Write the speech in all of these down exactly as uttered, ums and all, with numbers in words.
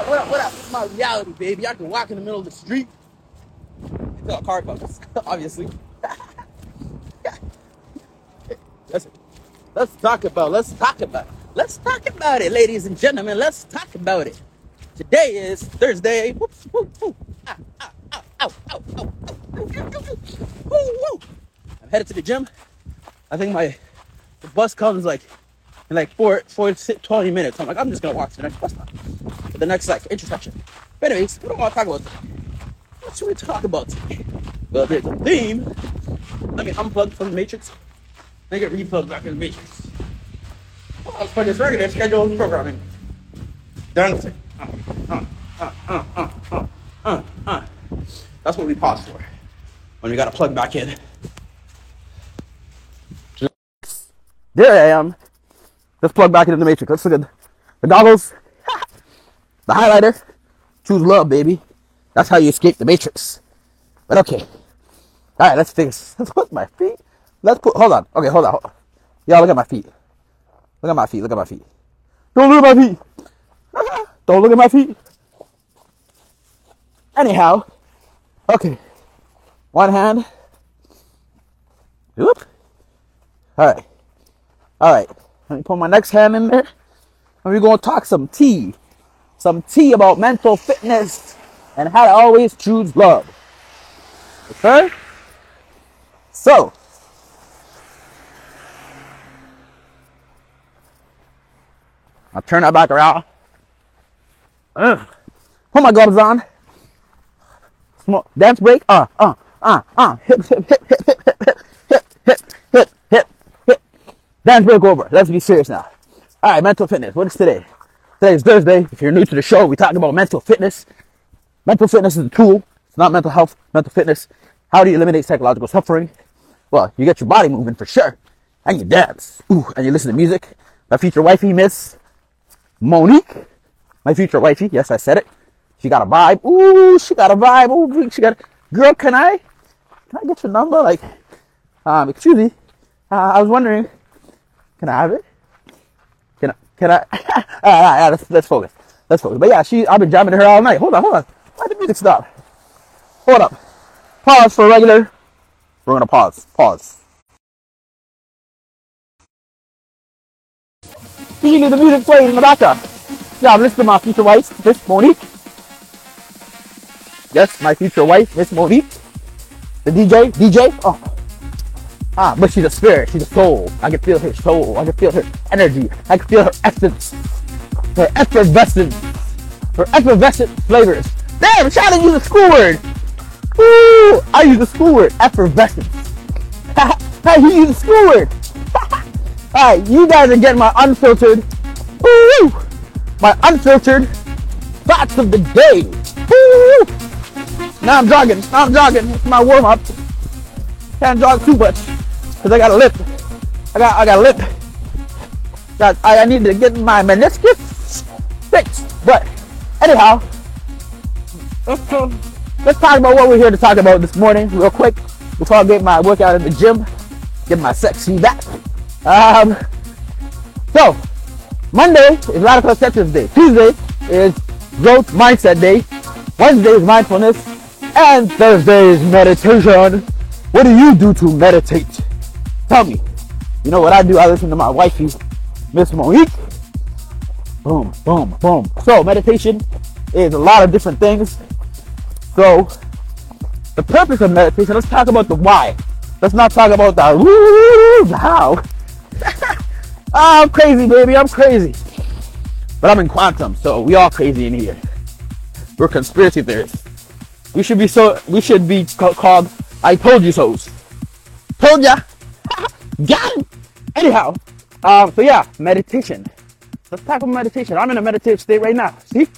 up, what up, what up? It's my reality, baby. I can walk in the middle of the street until a car comes, obviously. Let's, let's talk about, let's talk about, let's talk about it, ladies and gentlemen. Let's talk about it. Today is Thursday. Whoops, whoop, whoop. Ah, ah, ow, ow, ow, ow, ow. Woo, woo. I'm headed to the gym. I think my the bus comes like in like four, four, twenty minutes. I'm like, I'm just gonna walk to the next bus stop, to the next like intersection. But anyways, what do I want to talk about today? What should we talk about today? Well, there's a theme. Let me unplug from the Matrix. Let me get replugged back in the Matrix. Well, for this regular scheduled programming. Dancing. Uh, uh, uh, uh, uh, uh, uh, uh. That's what we pause for when we gotta plug back in. There I am. Let's plug back into the Matrix. Let's look at the goggles, the highlighter. Choose love, baby. That's how you escape the Matrix. But okay. All right, let's fix. Let's put my feet. Let's put. Hold on. Okay, hold on. Hold on. Y'all, look at my feet. Look at my feet. Look at my feet. Don't look at my feet. Don't look at my feet. Anyhow. Okay. One hand. Whoop. All right. All right. Let me put my next hand in there. And we're going to talk some tea. Some tea about mental fitness and how to always choose love. Okay? So. I'll turn that back around. Ugh. Put my gloves on. Smoke. Dance break. Uh, uh, uh, uh. Hip, hip, hip, hip, hip, hip, hip, hip, hip, hip, hip, hip. Dance break over. Let's be serious now. All right, mental fitness. What is today? Today is Thursday. If you're new to the show, we talk about mental fitness. Mental fitness is a tool. It's not mental health. Mental fitness. How do you eliminate psychological suffering? Well, you get your body moving for sure. And you dance. Ooh, and you listen to music. My future wifey, Miss Monique. My future wifey. Yes, I said it. She got a vibe. Ooh, she got a vibe. Ooh, she got a... Girl, can I? Can I get your number? Like, um, excuse me. Uh, I was wondering, can I have it? Can I? Can I? all right, all right, all right, let's, let's focus. Let's focus. But yeah, she. I've been jamming to her all night. Hold on, hold on. Why did the music stop? Hold up. Pause for regular. We're gonna pause. Pause. You need the music playing in the background. Yeah, I'm listening to my future wife, Miss Monique. Yes, my future wife, Miss Monique. The D J, D J. Oh. Ah, but she's a spirit. She's a soul. I can feel her soul. I can feel her energy. I can feel her essence. Her effervescence. Her effervescent flavors. Damn, I'm trying to use a school word. Woo! I use a school word. Effervescence. Hey, he used a school word. Alright, you guys are getting my unfiltered. Woo! My unfiltered thoughts of the day. Woo! Now I'm jogging. Now I'm jogging. It's my warm up. Can't jog too much because I got a lip. I got I got a lip. Got I, I need to get my meniscus fixed. But anyhow, let's, uh, let's talk about what we're here to talk about this morning, real quick, before I get my workout in the gym, get my sexy back. Um. So. Monday is Radical Acceptance Day. Tuesday is Growth Mindset Day. Wednesday is Mindfulness. And Thursday is Meditation. What do you do to meditate? Tell me. You know what I do? I listen to my wifey, Miss Monique. Boom, boom, boom. So meditation is a lot of different things. So the purpose of meditation, let's talk about the why. Let's not talk about the woo, the how. Oh, I'm crazy, baby. I'm crazy. But I'm in quantum, so we all crazy in here. We're conspiracy theorists. We should be so. We should be ca- called "I told you so's." Told ya. Got him. Anyhow, um. So yeah, meditation. Let's talk about meditation. I'm in a meditative state right now. See,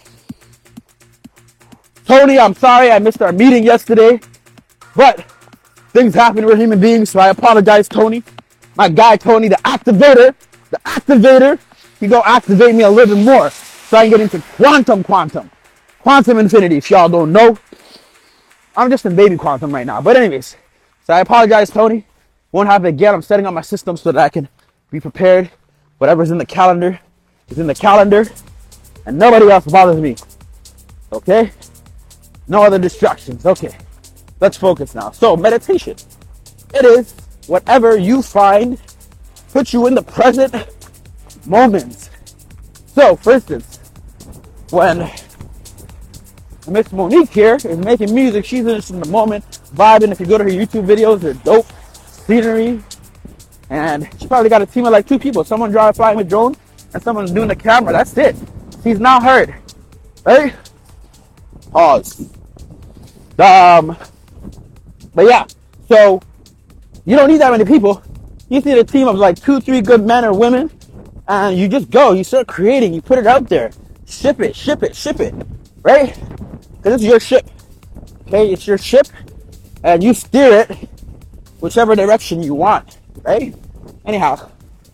Tony. I'm sorry I missed our meeting yesterday, but things happen. We're human beings, so I apologize, Tony. My guy Tony, the activator, the activator, he gonna activate me a little bit more so I can get into quantum, quantum, quantum infinity. If y'all don't know, I'm just in baby quantum right now. But anyways, so I apologize, Tony. Won't happen again. I'm setting up my system so that I can be prepared. Whatever's in the calendar is in the calendar. and nobody else bothers me. Okay? No other distractions. Okay. Let's focus now. So, meditation. It is whatever you find puts you in the present moment. So, for instance, when Miss Monique here is making music, she's just in the moment, vibing. If you go to her YouTube videos, they're dope. Scenery. And she probably got a team of like two people. Someone drive flying with drone and someone's doing the camera. That's it. She's now heard. Right? Pause. Um, but yeah, so you don't need that many people. You need a team of like two, three good men or women, and you just go. You start creating. You put it out there. Ship it, ship it, ship it. Right? Because it's your ship. Okay? It's your ship, and you steer it whichever direction you want. Right? Anyhow.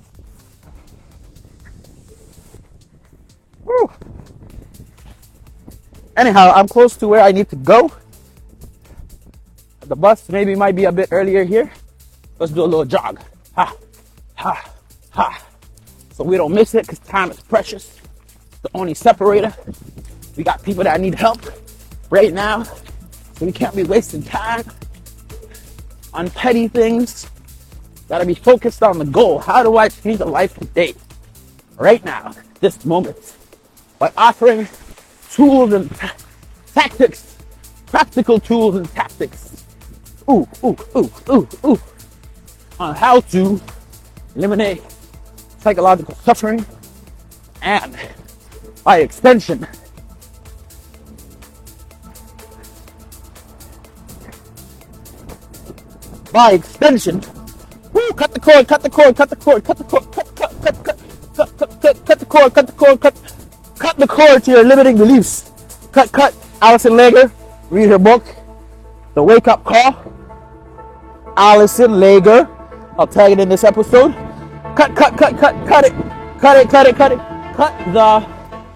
Woo. Anyhow, I'm close to where I need to go. The bus maybe might be a bit earlier here. Let's do a little jog. Ha, ha, ha. So we don't miss it because time is precious. It's the only separator. We got people that need help right now. So we can't be wasting time on petty things. Gotta be focused on the goal. How do I change a life today? Right now, this moment. By offering tools and t- tactics. Practical tools and tactics. Ooh, ooh, ooh, ooh, ooh. On how to eliminate psychological suffering and, by extension, by extension, woo, cut the cord, cut the cord, cut the cord, cut the cord, cut, cut, cut, cut, cut, cut, cut, cut the cord, cut the cord, cut, cut the cord to your limiting beliefs. Cut, cut. Allison Lager, read her book, The Wake Up Call. Allison Lager. I'll tag it in this episode. Cut, cut, cut, cut, cut it. Cut it, cut it, cut it. Cut the...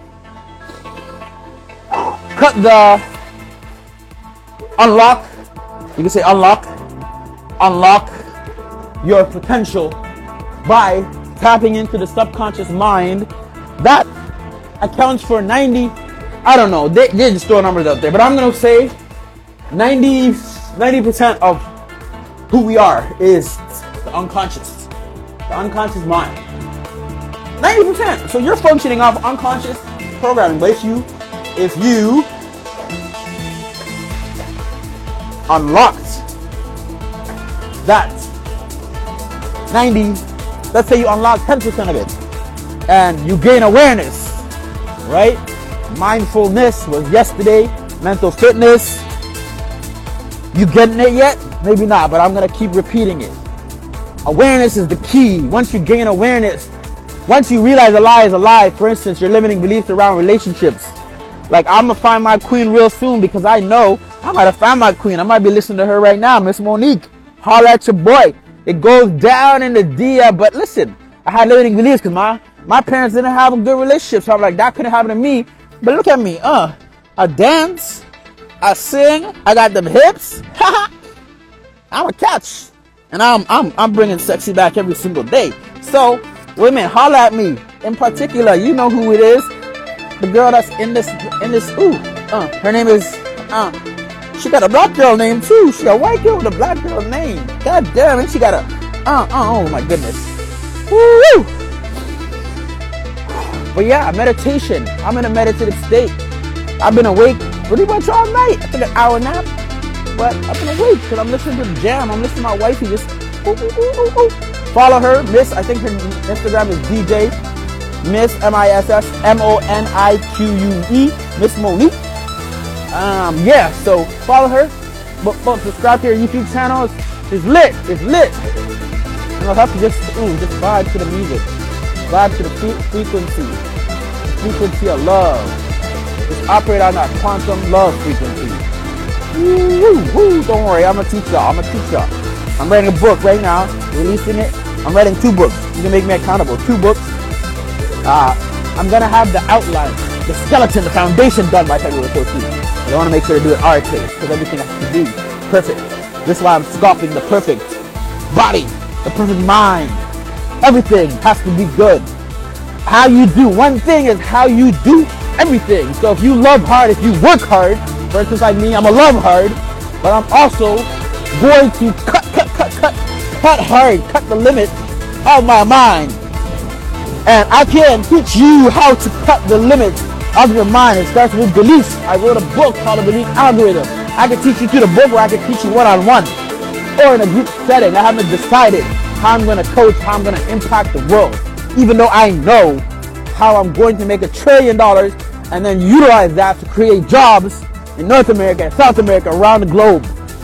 Cut the... Unlock. You can say unlock. Unlock your potential by tapping into the subconscious mind that accounts for ninety... I don't know. They, they just throw numbers out there. But I'm going to say ninety, ninety percent of who we are is the unconscious. The unconscious mind. ninety percent. So you're functioning off unconscious programming. But if you, if you unlocked that ninety, let's say you unlock ten percent of it and you gain awareness, right? Mindfulness was yesterday. Mental fitness. You getting it yet? Maybe not, but I'm going to keep repeating it. Awareness is the key. Once you gain awareness, once you realize a lie is a lie, for instance, your limiting beliefs around relationships. Like, I'm going to find my queen real soon because I know I might have found my queen. I might be listening to her right now, Miss Monique. Holla at your boy. It goes down in the D M, but listen, I had limiting beliefs because my, my parents didn't have a good relationship. So I'm like, that couldn't happen to me. But look at me. Uh, I dance. I sing. I got them hips. I'm a catch. And I'm I'm I'm bringing sexy back every single day. So, women, holla at me. In particular, you know who it is. The girl that's in this in this ooh. Uh, her name is uh she got a black girl name too. She got a white girl with a black girl name. God damn it, she got a uh uh oh my goodness. Woo! But yeah, meditation. I'm in a meditative state. I've been awake pretty much all night. I took an hour nap. But I've been awake because I'm listening to the jam. I'm listening to my wifey just ooh, ooh, ooh, ooh, ooh. Follow her, Miss. I think her Instagram is D J Miss M I S S M O N I Q U E Miss Monique. Um, yeah. So follow her. But, but subscribe to her YouTube channel. It's, it's lit. It's lit. And I'll have to just ooh, just vibe to the music, vibe to the fre- frequency, the frequency of love. Just operate on that quantum love frequency. Woo, woo, don't worry, I'm gonna teach y'all. I'm gonna teach y'all. I'm writing a book right now, releasing it. I'm writing two books. You can make me accountable. Two books. Uh, I'm gonna have the outline, the skeleton, the foundation done by February fourteenth. I want to make sure to do it R K because everything has to be perfect. This is why I'm sculpting the perfect body, the perfect mind. Everything has to be good. How you do. One thing is how you do everything. So if you love hard, if you work hard, for instance like me, I'm a love hard, but I'm also going to cut, cut, cut, cut, cut hard, cut the limit of my mind. And I can teach you how to cut the limits of your mind. It starts with beliefs. I wrote a book called The Belief Algorithm. I can teach you through the book, where I can teach you one-on-one or in a group setting. I haven't decided how I'm going to coach, how I'm going to impact the world, even though I know how I'm going to make a trillion dollars and then utilize that to create jobs in North America and South America, around the globe,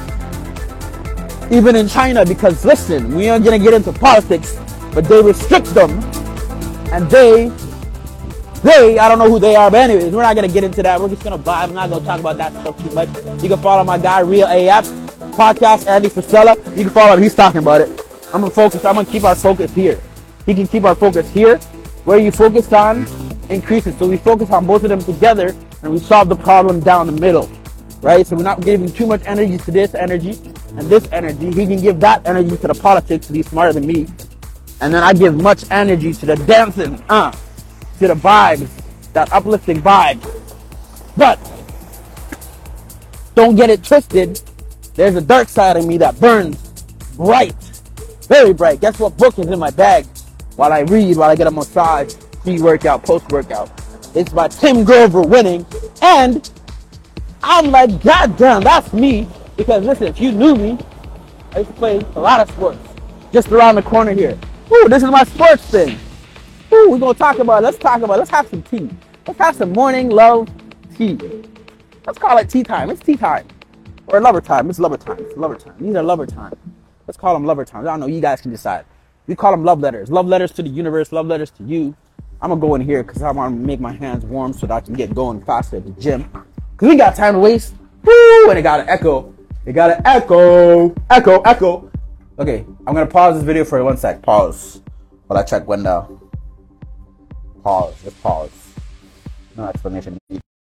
even in China. Because listen, we aren't going to get into politics, but they restrict them, and they They, I don't know who they are, but anyways, we're not going to get into that. We're just going to vibe. I'm not going to talk about that stuff too much. You can follow my guy, Real A F, podcast, Andy Frisella. You can follow him. He's talking about it. I'm going to focus. I'm going to keep our focus here. He can keep our focus here. Where you focus on increases. So we focus on both of them together, and we solve the problem down the middle, right? So we're not giving too much energy to this energy and this energy. He can give that energy to the politics, because he's smarter than me. And then I give much energy to the dancing, uh, to the vibes, that uplifting vibe. But don't get it twisted. There's a dark side of me that burns bright, very bright. Guess what book is in my bag while I read, while I get a massage, pre-workout, post-workout? It's by Tim Grover Winning. And I'm like, God damn, that's me. Because listen, if you knew me, I used to play a lot of sports just around the corner here. Ooh, this is my sports thing. Ooh, we're going to talk about it. Let's talk about it. Let's have some tea. Let's have some morning love tea. Let's call it tea time. It's tea time. Or lover time. It's lover time. It's lover time. These are lover time. Let's call them lover times. I don't know. You guys can decide. We call them love letters. Love letters to the universe. Love letters to you. I'm going to go in here because I want to make my hands warm so that I can get going faster at the gym. Because we got time to waste. Woo! And it got an echo. It got an echo. Echo. Echo. Okay. I'm going to pause this video for one sec. Pause. While I check window. Pause. Just pause. No explanation.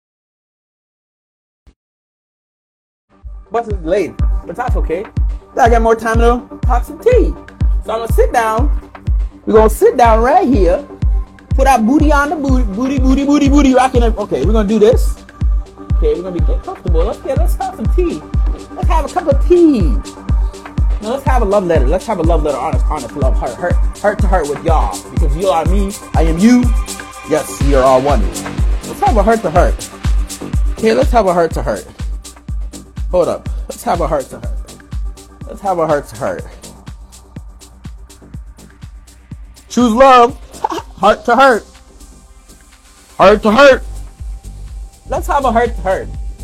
Bus is delayed, but that's okay. I got more time to talk some tea. So I'm gonna sit down. We're gonna sit down right here. Put our booty on the booty, booty, booty, booty, booty, rocking it. Okay, we're gonna do this. Okay, we're gonna be get comfortable. Let's get. Let's have some tea. Let's have a cup of tea. Now let's have a love letter. Let's have a love letter. Honest, honest love, heart, heart, heart to heart with y'all. Because you are me, I am you. Yes, we are all one. Let's have a heart to heart. Okay, let's have a heart to heart. Hold up. Let's have a heart to heart. Let's have a heart to heart. Choose love. Heart to heart. Heart to heart. Let's have a heart to heart.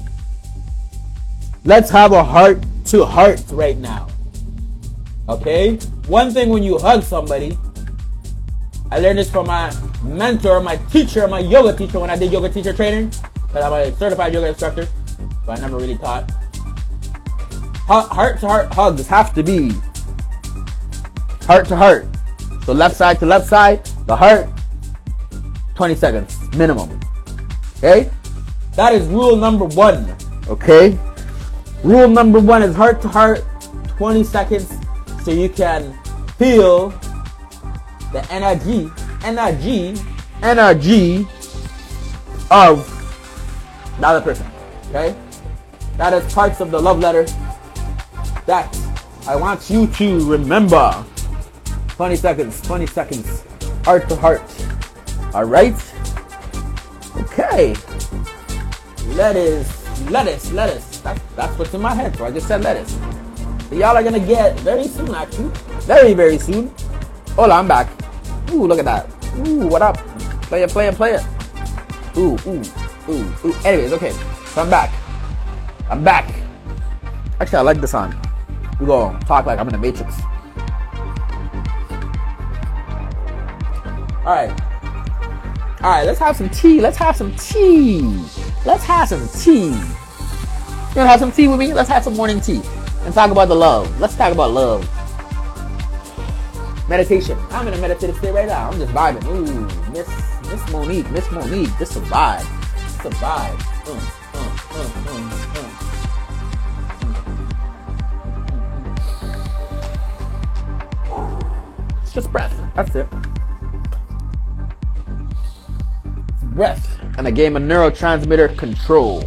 Let's have a heart to heart right now. Okay? One thing when you hug somebody, I learned this from my mentor, my teacher, my yoga teacher when I did yoga teacher training. Because I'm a certified yoga instructor, but I never really taught. Heart to heart hugs have to be heart to heart. So left side to left side, the heart, twenty seconds minimum. Okay? That is rule number one. Okay? Rule number one is heart to heart, twenty seconds, so you can feel the energy, energy, energy of the other person. Okay? That is parts of the love letter that I want you to remember. twenty seconds, twenty seconds, heart to heart. Alright? Okay. Lettuce, lettuce, lettuce. That's, that's what's in my head, so I just said lettuce. So y'all are gonna get very soon, actually. Very, very soon. Hola, I'm back. Ooh, look at that. Ooh, what up? Play it, play it, play it. Ooh, ooh, ooh, ooh. Anyways, okay. So I'm back. I'm back. Actually, I like the song. We gonna talk like I'm in the Matrix. Alright. Alright, let's have some tea. Let's have some tea. Let's have some tea. You wanna have some tea with me? Let's have some morning tea. And talk about the love. Let's talk about love. Meditation. I'm in a meditative state right now. I'm just vibing. Ooh, Miss Miss Monique. Miss Monique. This is a vibe. It's a vibe. Mm, mm, mm, mm, mm. Just breath. That's it. breath, and a game of neurotransmitter control.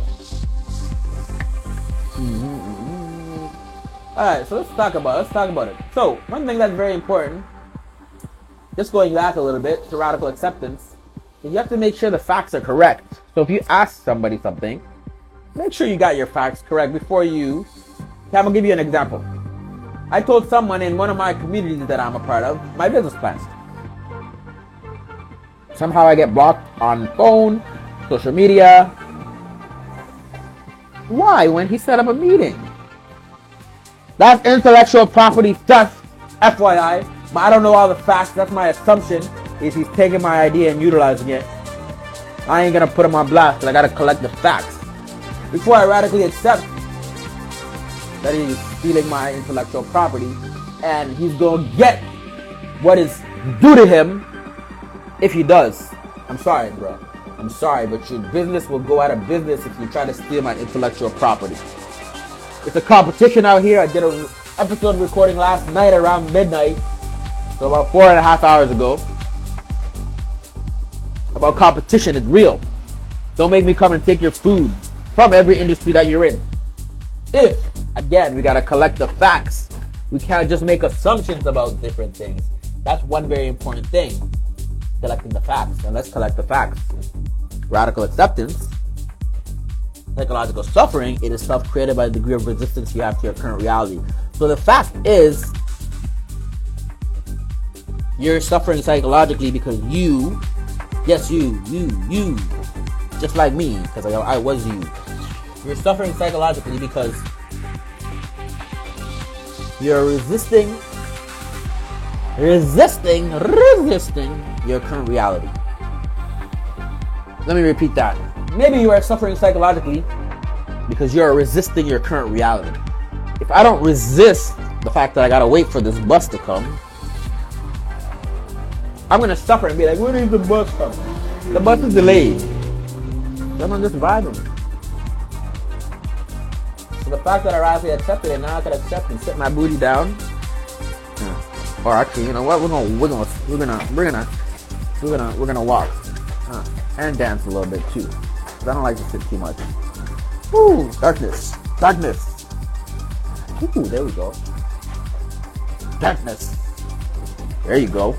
Mm-hmm. All right, so let's talk about it. Let's talk about it. So one thing that's very important, just going back a little bit to radical acceptance, is you have to make sure the facts are correct. So if you ask somebody something, make sure you got your facts correct before you. Okay, I'm gonna give you an example. I told someone in one of my communities that I'm a part of my business plans. Somehow I get blocked on phone, social media. Why? When he set up a meeting. That's intellectual property theft, F Y I. But I don't know all the facts. That's my assumption, is he's taking my idea and utilizing it. I ain't gonna put him on blast, but I gotta collect the facts before I radically accept that he's stealing my intellectual property and he's gonna get what is due to him if he does. I'm sorry, bro. I'm sorry, but your business will go out of business if you try to steal my intellectual property. It's a competition out here. I did an episode recording last night around midnight, so about four and a half hours ago, about competition. It's real. Don't make me come and take your food from every industry that you're in. If, again, we gotta collect the facts. We can't just make assumptions about different things. That's one very important thing. Collecting the facts. And let's collect the facts. Radical acceptance. Psychological suffering. It is self-created by the degree of resistance you have to your current reality. So the fact is, you're suffering psychologically because you, yes you, you, you, just like me, because I, I was you. You're suffering psychologically because you're resisting, resisting, resisting your current reality. Let me repeat that. Maybe you are suffering psychologically because you're resisting your current reality. If I don't resist the fact that I gotta wait for this bus to come, I'm gonna suffer and be like, when is the bus coming? The bus is delayed. Then I'm just vibing. So the fact that I radically accepted it, now I can accept and sit my booty down. Yeah. Or actually, you know what? We're gonna, we're gonna, we're gonna, we're gonna, we're gonna, we're gonna walk uh, and dance a little bit too. Cause I don't like to sit too much. Ooh, darkness, darkness. Ooh, there we go. Darkness. There you go.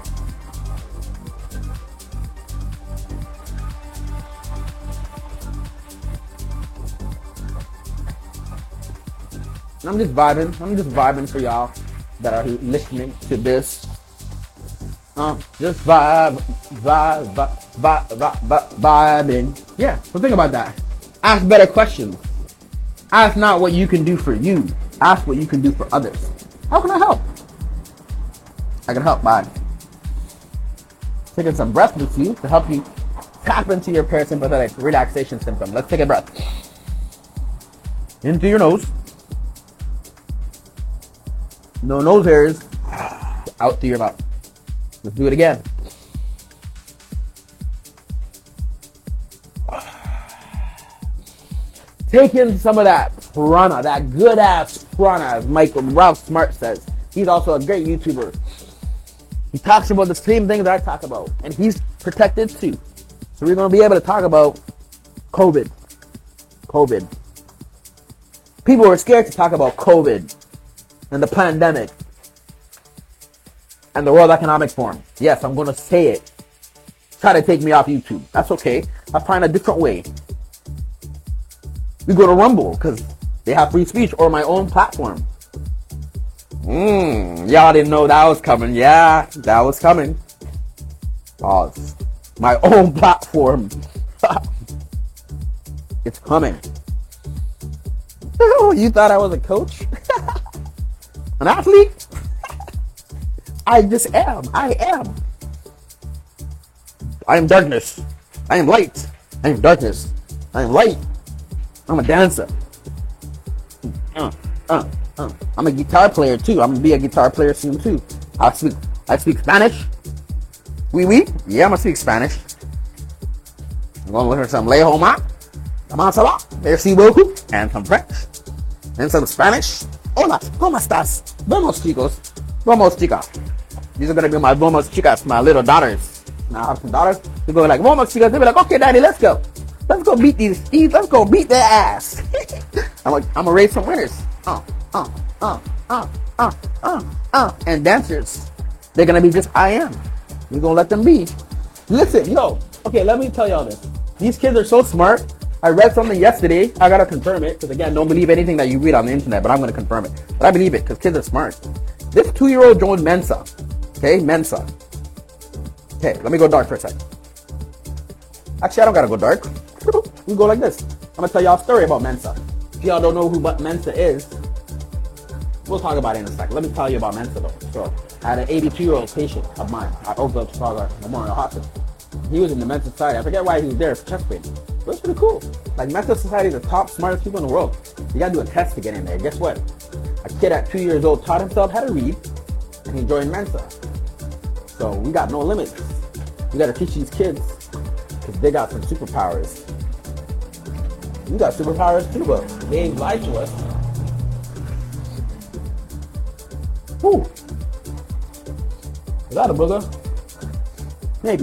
I'm just vibing. I'm just vibing for y'all that are listening to this. Um, just vibe, vibe, vibe, vibe, vibe, vibe, vibing. Yeah, so think about that. Ask better questions. Ask not what you can do for you. Ask what you can do for others. How can I help? I can help by taking some breath with you to help you tap into your parasympathetic relaxation symptom. Let's take a breath. In through your nose. No nose hairs. Out through your mouth. Let's do it again. Take in some of that prana, that good ass prana, as Michael Ralph Smart says. He's also a great YouTuber. He talks about the same things I talk about, and he's protected too. So we're gonna be able to talk about COVID. COVID. People were scared to talk about COVID and the pandemic and the World Economic Forum. Yes, I'm gonna say it. Try to take me off YouTube. That's okay. I'll find a different way. We go to Rumble because they have free speech, or my own platform. Mmm, y'all didn't know that was coming. Yeah, that was coming. Pause. My own platform. It's coming. Oh, you thought I was a coach? An athlete? I just am. I am. I am darkness. I am light. I am darkness. I am light. I'm a dancer. Uh, uh, uh. I'm a guitar player too. I'm gonna be a guitar player soon too. I speak. I speak Spanish. Oui, oui. Yeah, I'm gonna speak Spanish. I'm gonna learn some lejos más. Comment ça va? Merci beaucoup. And some French. And some Spanish. Hola, ¿cómo estás? Vamos, chicos. Vamos, chicas. These are gonna be my vamos, chicas, my little daughters. Now I have some daughters. We go like Walmart chicas. They be like, okay, daddy, let's go. Let's go beat these thieves. Let's go beat their ass. I'm like, I'm gonna raise some winners. Uh, uh, uh, uh, uh, uh, uh. And dancers, they're gonna be just I am. We're gonna let them be. Listen, yo. Okay, let me tell y'all this. These kids are so smart. I read something yesterday. I gotta confirm it because again, don't believe anything that you read on the internet. But I'm gonna confirm it. But I believe it because kids are smart. This two-year-old joined Mensa. Okay, Mensa. Okay, let me go dark for a second. Actually, I don't gotta go dark. We go like this. I'm gonna tell y'all a story about Mensa. If y'all don't know who Mensa is, we'll talk about it in a second. Let me tell you about Mensa though. So, I had an eighty-two-year-old patient of mine at Oakville, Chicago Memorial Hospital. He was in the Mensa Society. I forget why he was there for chest pain. But it's pretty cool. Like, Mensa Society is the top smartest people in the world. You gotta do a test to get in there. Guess what? A kid at two years old taught himself how to read, and he joined Mensa. So we got no limits. We gotta teach these kids because they got some superpowers. We got superpowers too, but they ain't lied to us. Whew. Is that a booger? Maybe.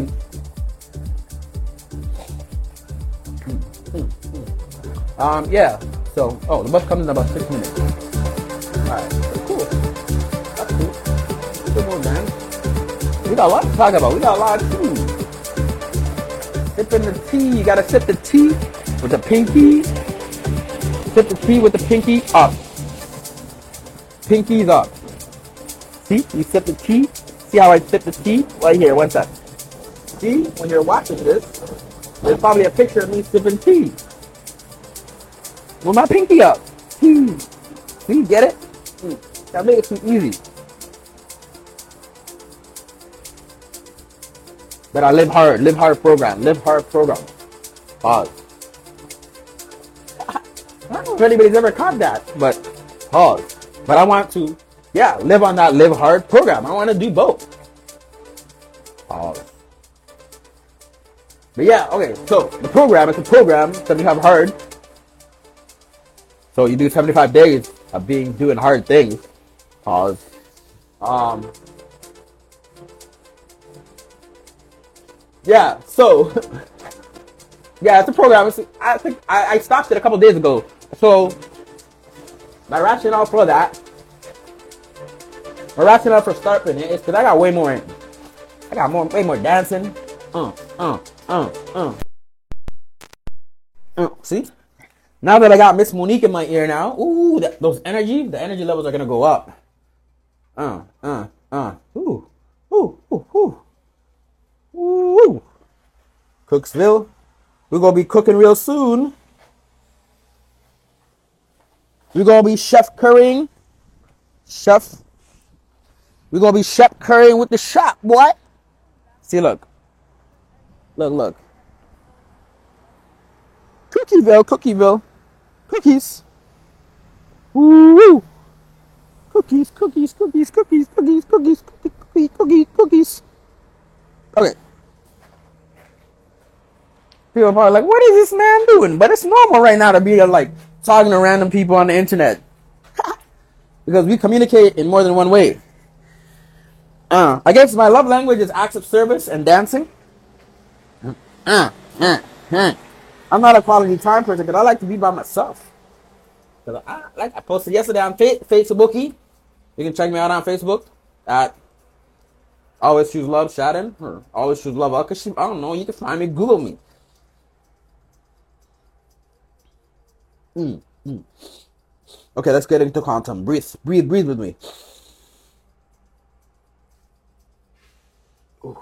Mm, mm, mm. Um, yeah. So, oh, the bus comes in about six minutes. Alright, cool. That's cool. Good more dance. We got a lot to talk about. We got a lot of tea. Sipping the tea. You gotta sip the tea with the pinky. Sip the tea with the pinky up. Pinky's up. See? You sip the tea. See how I sip the tea? Right here. What's that? See? When you're watching this, there's probably a picture of me sipping tea. With my pinky up. Tea. See? Get it? Mm. That makes it too easy. But I live hard. Live hard program. Live hard program. Pause. I don't know if anybody's ever caught that, but pause. But I want to, yeah, live on that live hard program. I want to do both. Pause. But yeah, okay, so the program is a program that you have hard. So you do seventy-five days of being doing hard things. Pause. Um. Yeah. So. Yeah, it's a program. It's, I think I, I stopped it a couple days ago. So my rationale for that, my rationale for starting it is because I got way more. I got more, way more dancing. Uh, uh, uh, uh. uh see. Now that I got Miss Monique in my ear now, ooh, that, those energy, the energy levels are gonna go up. Uh, uh, uh, ooh, ooh, ooh, ooh, ooh. Cooksville, we're gonna be cooking real soon. We're gonna be chef currying, chef. We're gonna be chef currying with the shop, boy. See, look, look, look. Cookieville, Cookieville. Cookies. Woo! Cookies, cookies, cookies, cookies, cookies, cookies, cookies, cookies, cookies, cookies. Okay. People are probably like, what is this man doing? But it's normal right now to be like talking to random people on the internet. Because we communicate in more than one way. Uh, I guess my love language is acts of service and dancing. Uh, uh, uh. I'm not a quality time person because I like to be by myself. Cause I like I posted yesterday on fa- Facebooky. You can check me out on Facebook at Always Choose Love Shannon or Always Choose Love Akashi. I don't know. You can find me. Google me. Mm, mm. Okay, let's get into content. Breathe, breathe, breathe with me. Ooh.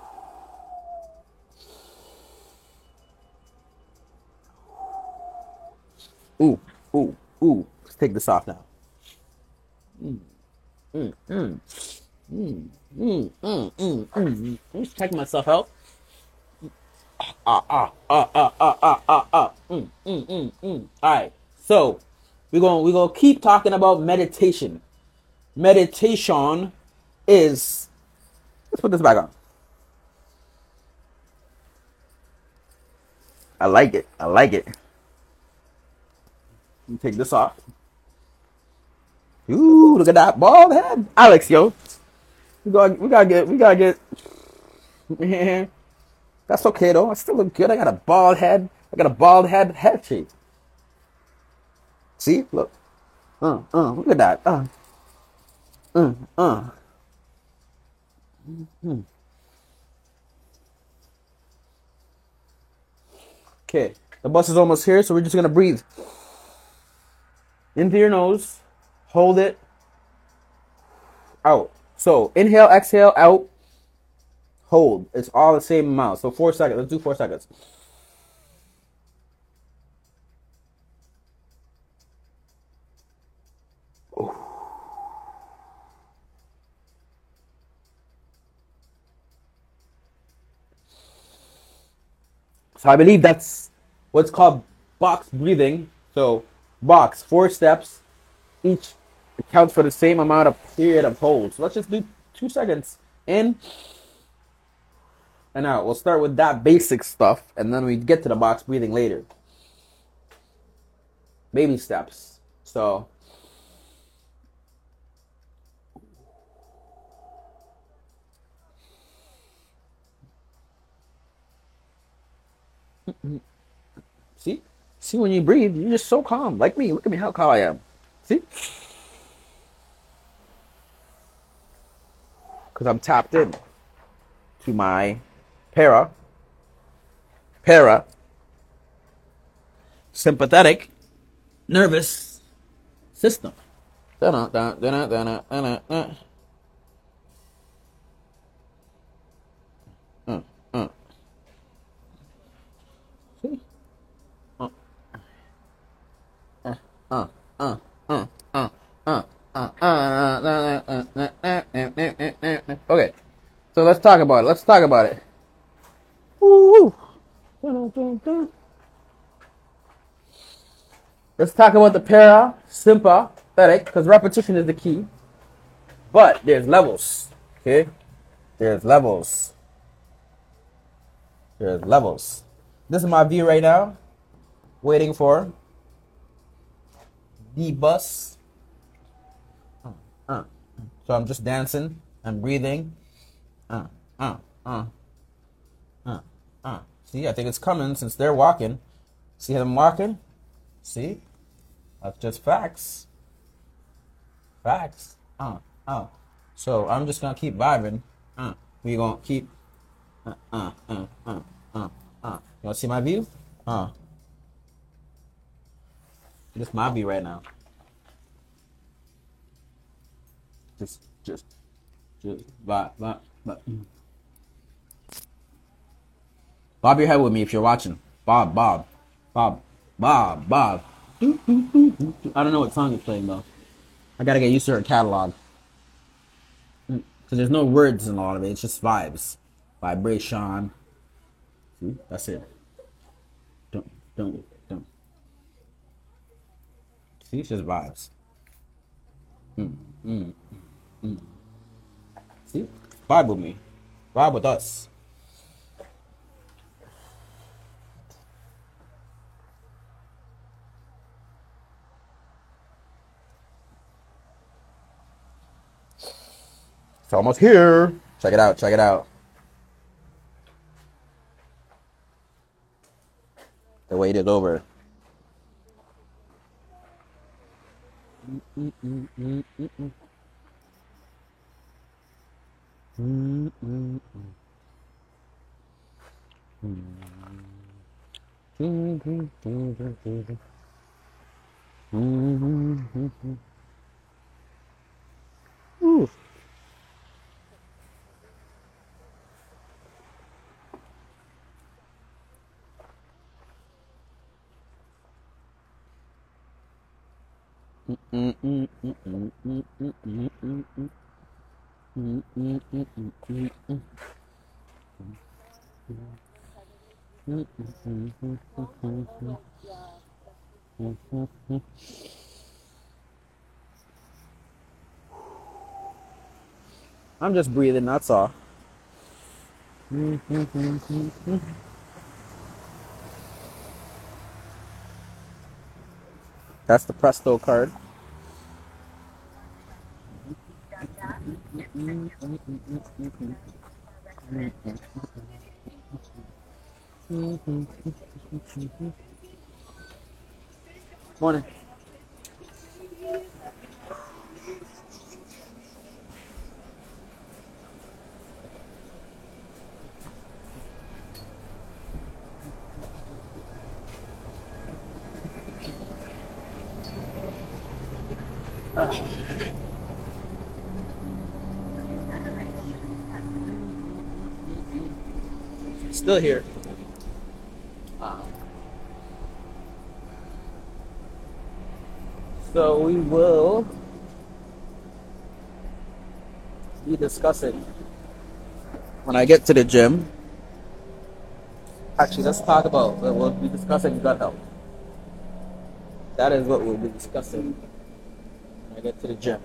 Ooh, ooh, ooh. Let's take this off now. Mm, mm, mm, mm, mm, mm, mm, mm. Let's check myself out. Ah, ah, ah, ah, ah, ah, ah, ah. Mm, mm, mm, mm. All right. So we're gonna we're gonna keep talking about meditation. Meditation is. Let's put this back on. I like it. I like it. Let me take this off. Ooh, look at that bald head, Alex, yo. We gotta, we gotta get, we gotta get. That's okay though. I still look good. I got a bald head. I got a bald head head shape. See? Look. Uh, uh, look at that. Uh, uh, uh. Hmm. Okay. The bus is almost here, so we're just gonna breathe. Into your nose. Hold it. Out. So inhale, exhale, out. Hold. It's all the same amount. So four seconds. Let's do four seconds. So I believe that's what's called box breathing. So box, four steps, each accounts for the same amount of period of hold. So let's just do two seconds in and out. We'll start with that basic stuff, and then we get to the box breathing later. Baby steps. So see? See, when you breathe, you're just so calm. Like me. Look at me, how calm I am. See? Because I'm tapped in to my para, para, sympathetic nervous system. Dun, dun, dun, dun, dun, dun. Uh, uh. See? Uh, uh, uh, uh, uh, uh, uh, uh, uh, okay, so let's talk about it. Let's talk about it. Woo! Let's talk about the parasympathetic, because repetition is the key. But there's levels. Okay? There's levels. There's levels. This is my view right now. Waiting for the bus. Uh, uh. So I'm just dancing. I'm breathing. Uh, uh, uh. Uh, uh. See, I think it's coming since they're walking. See how I'm walking? See? That's just facts. Facts. Uh, uh. So I'm just gonna keep vibing. Uh, we gonna keep. Uh, uh, uh, uh, uh, uh. You wanna see my view? Uh. This my view right now. Just, just, just vibe, vibe, vibe. Bob your head with me if you're watching. Bob, Bob, Bob, Bob, Bob. I don't know what song you're playing though. I gotta get used to her catalog. Because there's no words in a lot of it. It's just vibes. Vibration. See? That's it. Don't, don't, don't. See? It's just vibes. Mm, mm, mm. See? Vibe with me. Vibe with us. It's almost here. Check it out. Check it out. The wait is over. Mm, mm, mm, mm, mm. Mm, mm, mm. Ooh. I'm just breathing, that's all. That's the Presto card. Morning. Still here. Uh, so we will be discussing when I get to the gym. Actually, let's talk about. Uh, we'll be discussing gut health. That is what we'll be discussing when I get to the gym.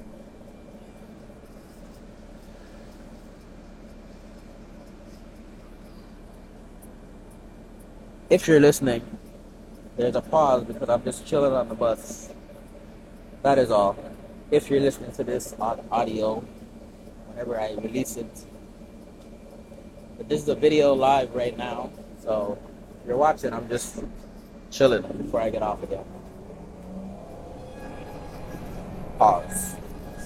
If you're listening, there's a pause because I'm just chilling on the bus. That is all. If you're listening to this on audio, whenever I release it. But this is a video live right now, so if you're watching, I'm just chilling before I get off again. Pause.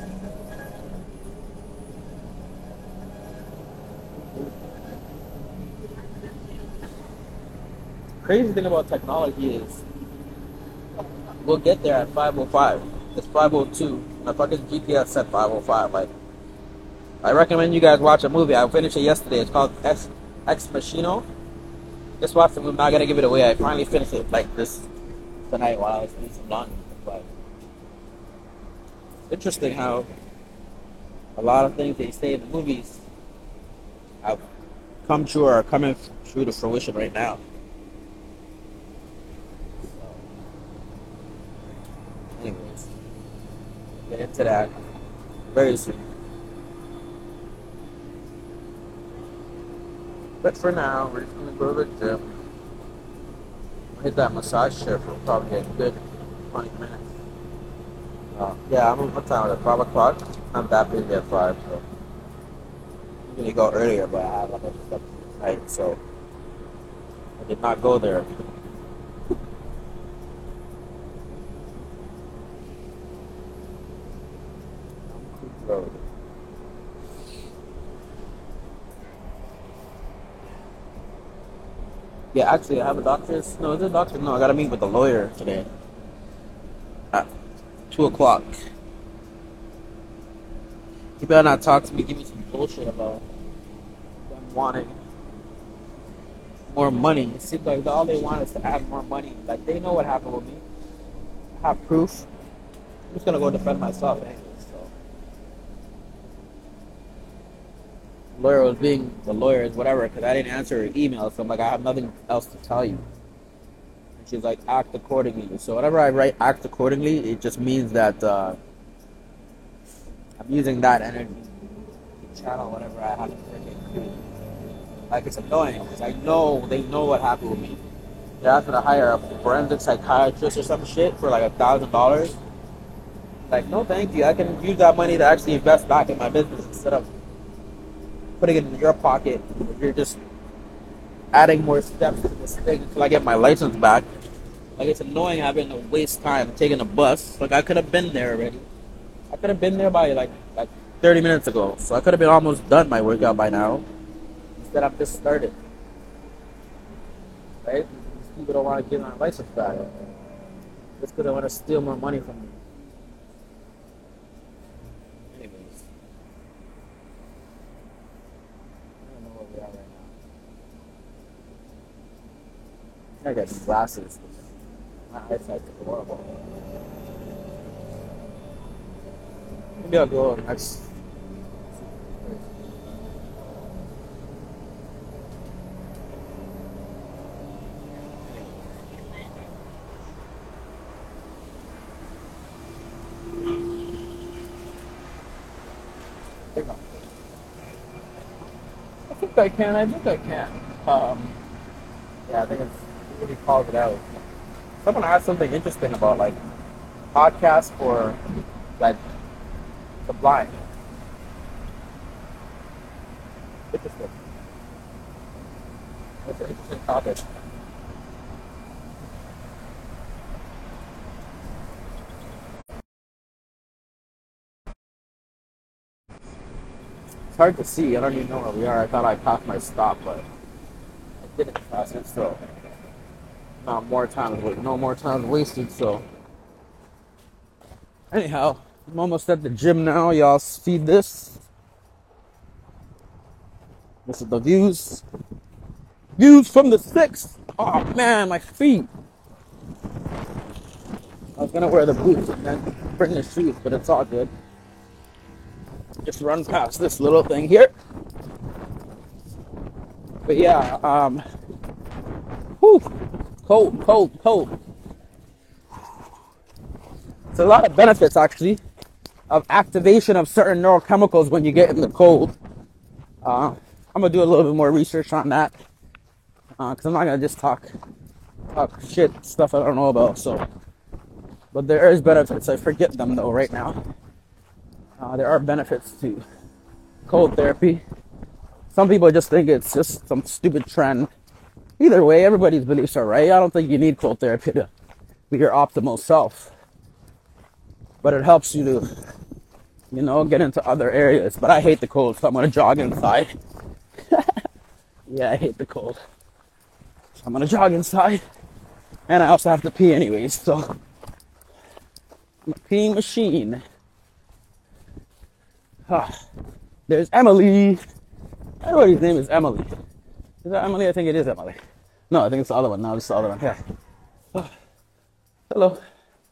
Crazy thing about technology is we'll get there at five oh five. It's five oh two. My fucking G P S said five oh five. Like, I recommend you guys watch a movie. I finished it yesterday. It's called Ex, Ex Machina. Just watch the movie. I'm not gonna give it away. I finally finished it like this tonight while I was doing some laundry. But it's interesting how a lot of things they say in the movies have come true or are coming true to fruition right now. Anyways, get into that very soon. But for now, we're just gonna go to the gym. I'll hit that massage chair for probably a good twenty minutes. Uh, yeah, I'm what time is it? Five o'clock. I'm that busy at five, so I'm gonna go earlier, but I had like a stuff tonight, so I did not go there. Road. Yeah, actually, I have a doctor's. No, is it a doctor? No, I gotta meet with the lawyer today at two o'clock. He better not talk to me, give me some bullshit about them wanting more money. It seems like all they want is to have more money. Like, they know what happened with me. I have proof. I'm just gonna go defend myself anyways. So, the lawyer was being the lawyer is whatever because I didn't answer her email. So I'm like, I have nothing else to tell you. And she's like, act accordingly. So whenever I write act accordingly, it just means that uh, I'm using that energy to channel whatever I have to freaking. Like, it's annoying because I know they know what happened with me. They're asking to hire a forensic psychiatrist or some shit for like a thousand dollars. Like, no, thank you. I can use that money to actually invest back in my business instead of putting it in your pocket. You're just adding more steps to this thing until I get my license back. Like, it's annoying having to waste time taking a bus. Like, I could have been there already. I could have been there by like like thirty minutes ago. So I could have been almost done my workout by now. Instead, I've just started. Right? These people don't want to give my license back. Just because they want to steal more money from me. Anyways. I don't know where we are right now. I got some glasses. My eyesight is horrible. Maybe I'll go next. I think I can. I think I can. Um, yeah, I think it's it really calls it out. Someone asked something interesting about like podcasts for like the blind. Interesting. That's an interesting topic. It's hard to see. I don't even know where we are. I thought I passed my stop, but I didn't pass it. So not more time. No more time wasted. So anyhow, I'm almost at the gym now. Y'all see this? This is the views. Views from the sixth. Oh man, my feet. I was gonna wear the boots and then bring the shoes, but it's all good. Just run past this little thing here. But yeah, um, whew, cold, cold, cold. There's a lot of benefits actually of activation of certain neurochemicals when you get in the cold. Uh, I'm gonna do a little bit more research on that because uh, I'm not gonna just talk talk shit stuff I don't know about. So, but there is benefits. I forget them though right now. Uh, there are benefits to cold therapy. Some people just think it's just some stupid trend. Either way, everybody's beliefs are right. I don't think you need cold therapy to be your optimal self, but it helps you to, you know, get into other areas. But I hate the cold, so I'm gonna jog inside. Yeah, I hate the cold. So I'm gonna jog inside. And I also have to pee anyways, so I'm a peeing machine. Ah, there's Emily. Everybody's name is Emily. Is that Emily? I think it is Emily. No, I think it's the other one. No, it's the other one. Yeah. Oh, hello.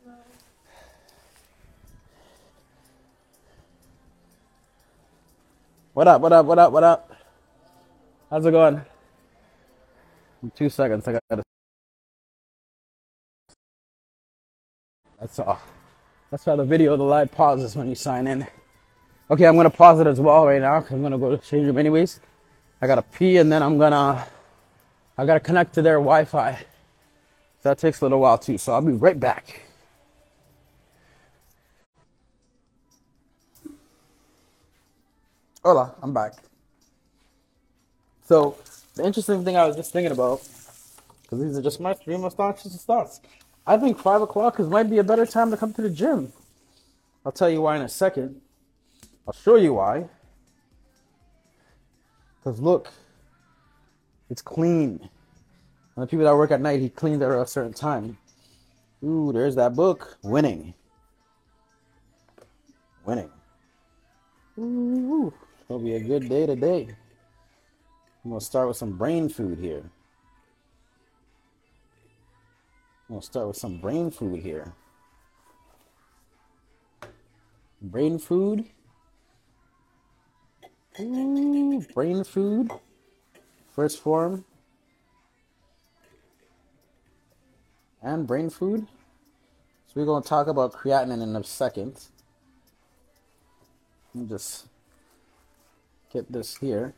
What up, what up, what up, what up? How's it going? In two seconds, I gotta. That's all. That's why the video, the live pauses when you sign in. Okay, I'm gonna pause it as well right now because I'm gonna go to change room anyways. I gotta pee and then I'm gonna, I gotta connect to their Wi-Fi. So that takes a little while too, so I'll be right back. Hola, I'm back. So the interesting thing I was just thinking about, because these are just my stream of thoughts, just thoughts. I think five o'clock is might be a better time to come to the gym. I'll tell you why in a second. I'll show you why. Because look, it's clean. And the people that work at night, he cleans at a certain time. Ooh, there's that book. Winning. Winning. Ooh, it'll be a good day today. I'm going to start with some brain food here. I'm going to start with some brain food here. Brain food. Ooh, brain food. First form. And brain food. So we're going to talk about creatinine in a second. Let me just get this here.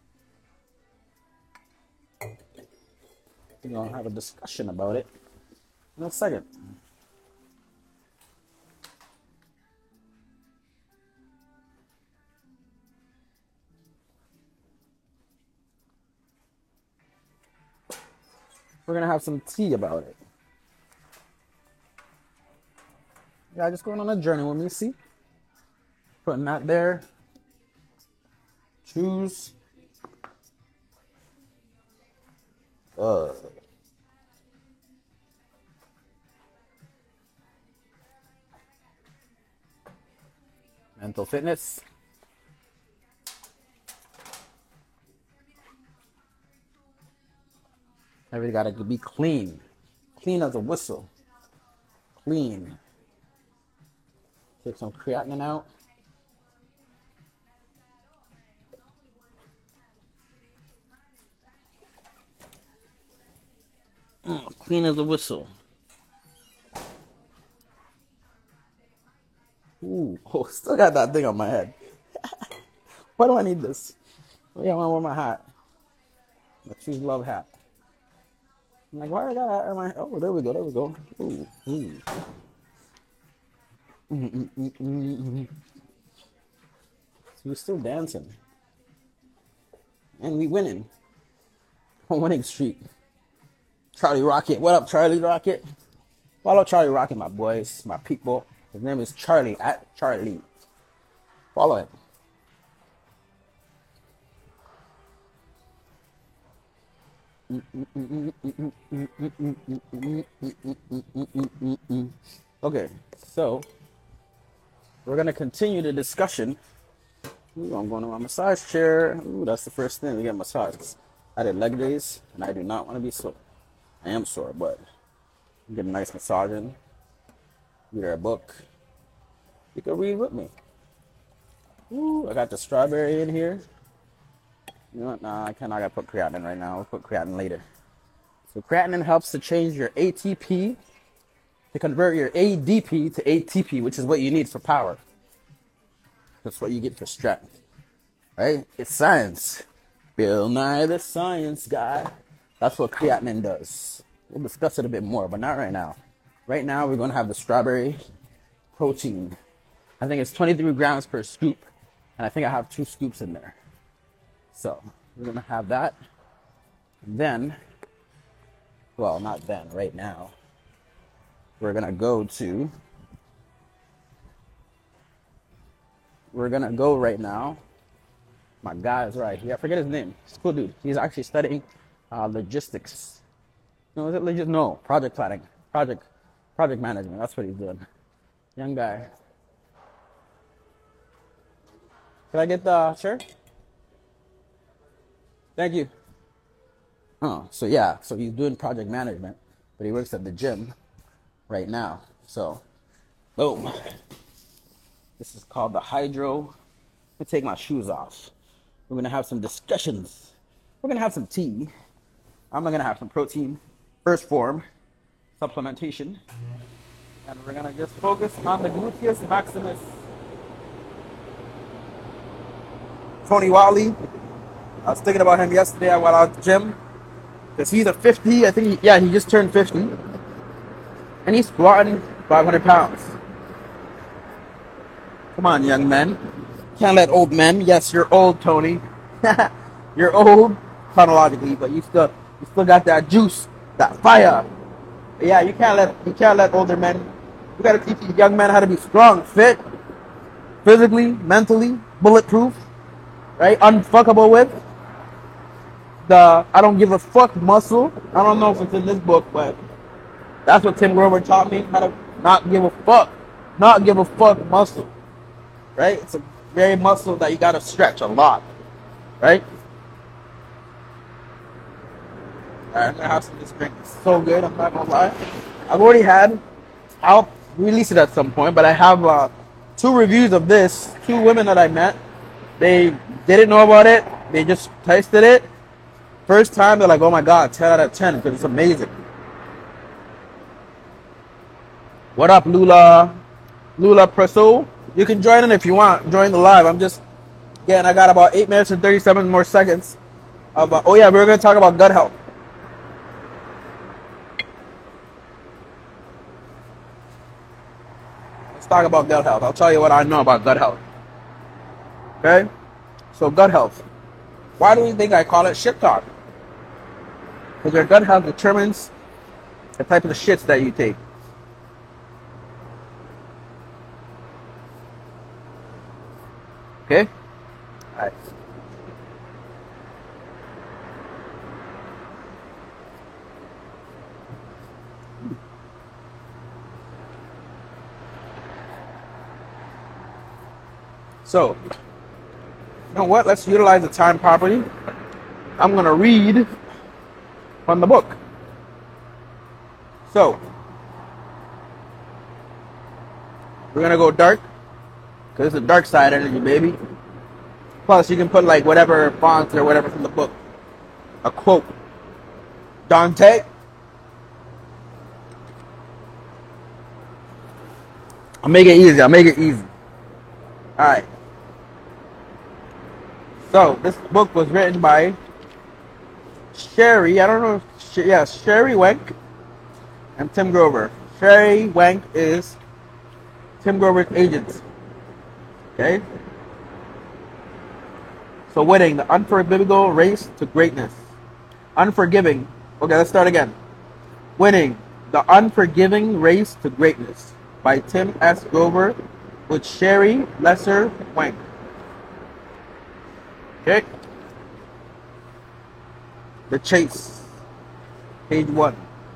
We're going to have a discussion about it in a second. We're going to have some tea about it. Yeah, just going on a journey with me, see? Putting that there. Choose. Uh. Mental fitness. Everything gotta be clean. Clean as a whistle. Clean. Take some creatinine out. Mm, clean as a whistle. Ooh, oh, still got that thing on my head. Why do I need this? Oh, yeah, I want to wear my hat. My Choose Love hat. I'm like, why I got that on my? Oh, there we go, there we go. Ooh, ooh. Mm, mm, mm, mm, mm. So we're still dancing. And we winning. winning streak. Charlie Rocket. What up, Charlie Rocket? Follow Charlie Rocket, my boys, my people. His name is Charlie, at Charlie. Follow him. Okay, so we're gonna continue the discussion. Ooh, I'm going to my massage chair. Ooh, that's the first thing to get massaged. I did leg days, and I do not want to be sore. I am sore, but get a nice massage in. Get a book. You can read with me. Ooh, I got the strawberry in here. You know what? Nah, I can't. I gotta put creatinine right now. We'll put creatinine later. So creatinine helps to change your A T P to convert your A D P to A T P, which is what you need for power. That's what you get for strength, right? It's science. Bill Nye the Science Guy. That's what creatinine does. We'll discuss it a bit more, but not right now. Right now, we're going to have the strawberry protein. I think it's twenty-three grams per scoop, and I think I have two scoops in there. So we're going to have that. Then, well, not then, right now, we're going to go to, we're going to go right now. My guy is right here. I forget his name. He's a cool dude. He's actually studying uh, logistics. No, is it legit? No, project planning. Project, project management. That's what he's doing. Young guy. Can I get the shirt? Thank you. Oh, so yeah, so he's doing project management, but he works at the gym right now. So, boom. This is called the Hydro. Let me take my shoes off. We're gonna have some discussions. We're gonna have some tea. I'm gonna have some protein, first form, supplementation, and we're gonna just focus on the gluteus maximus. Tony Wally. I was thinking about him yesterday. I went out to the gym. Because he's a fifty, I think, he, yeah, he just turned fifty. And he's squatting five hundred pounds. Come on, young men. Can't let old men. Yes, you're old, Tony. You're old, chronologically, but you still you still got that juice, that fire. But yeah, you can't let you can't let older men. You gotta teach these young men how to be strong, fit, physically, mentally, bulletproof, right? Unfuckable with. The I don't give a fuck muscle. I don't know if it's in this book, but that's what Tim Grover taught me, how to not give a fuck. Not give a fuck muscle. Right? It's a very muscle that you gotta stretch a lot. Right? Alright, I'm gonna have some of this drink. It's so good, I'm not gonna lie. I've already had, I'll release it at some point, but I have uh, two reviews of this. Two women that I met. They didn't know about it. They just tasted it. First time, they're like, oh my god, ten out of ten, because it's amazing. What up, Lula? Lula Presso? You can join in if you want. Join the live. I'm just, again, I got about eight minutes and thirty-seven more seconds. Of, uh, oh yeah, we're going to talk about gut health. Let's talk about gut health. I'll tell you what I know about gut health. Okay? So gut health. Why do you think I call it shit talk? Because your gut health determines the type of the shits that you take. Okay? Alright. So, you know what? Let's utilize the time properly. I'm going to read from the book. So, we're going to go dark, because it's a dark side energy, baby. Plus, you can put like whatever fonts or whatever from the book. A quote. Dante. I'll make it easy. I'll make it easy. Alright. So, this book was written by Sherry, I don't know if, she, yeah, Sherry Wenk and Tim Grover. Sherry Wenk is Tim Grover's agent. Okay? So, winning the unforgivable race to greatness. Unforgiving. Okay, let's start again. Winning. The Unforgiving Race to Greatness by Tim S. Grover with Sherry Lesser Wank. Okay. The Chase. Page one.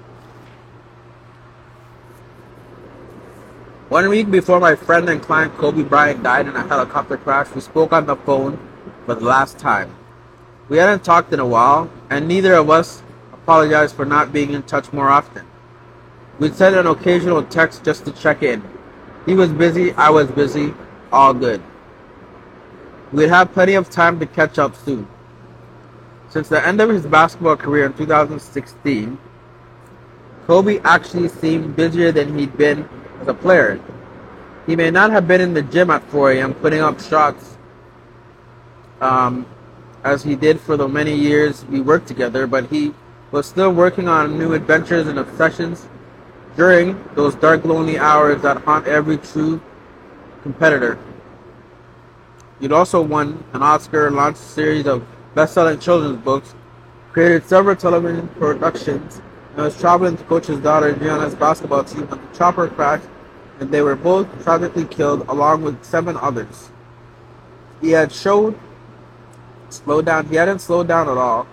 One week before my friend and client Kobe Bryant died in a helicopter crash, we spoke on the phone for the last time. We hadn't talked in a while, and neither of us apologized for not being in touch more often. We'd send an occasional text just to check in. He was busy, I was busy, all good. We'd have plenty of time to catch up soon. Since the end of his basketball career in two thousand sixteen, Kobe actually seemed busier than he'd been as a player. He may not have been in the gym at four a.m. putting up shots um, as he did for the many years we worked together, but he was still working on new adventures and obsessions during those dark, lonely hours that haunt every true competitor. He'd also won an Oscar, launched a series of best-selling children's books, created several television productions, and was traveling to coach his daughter Gianna's basketball team when the chopper crashed, and they were both tragically killed along with seven others. He had showed slowed down. He hadn't slowed down at all.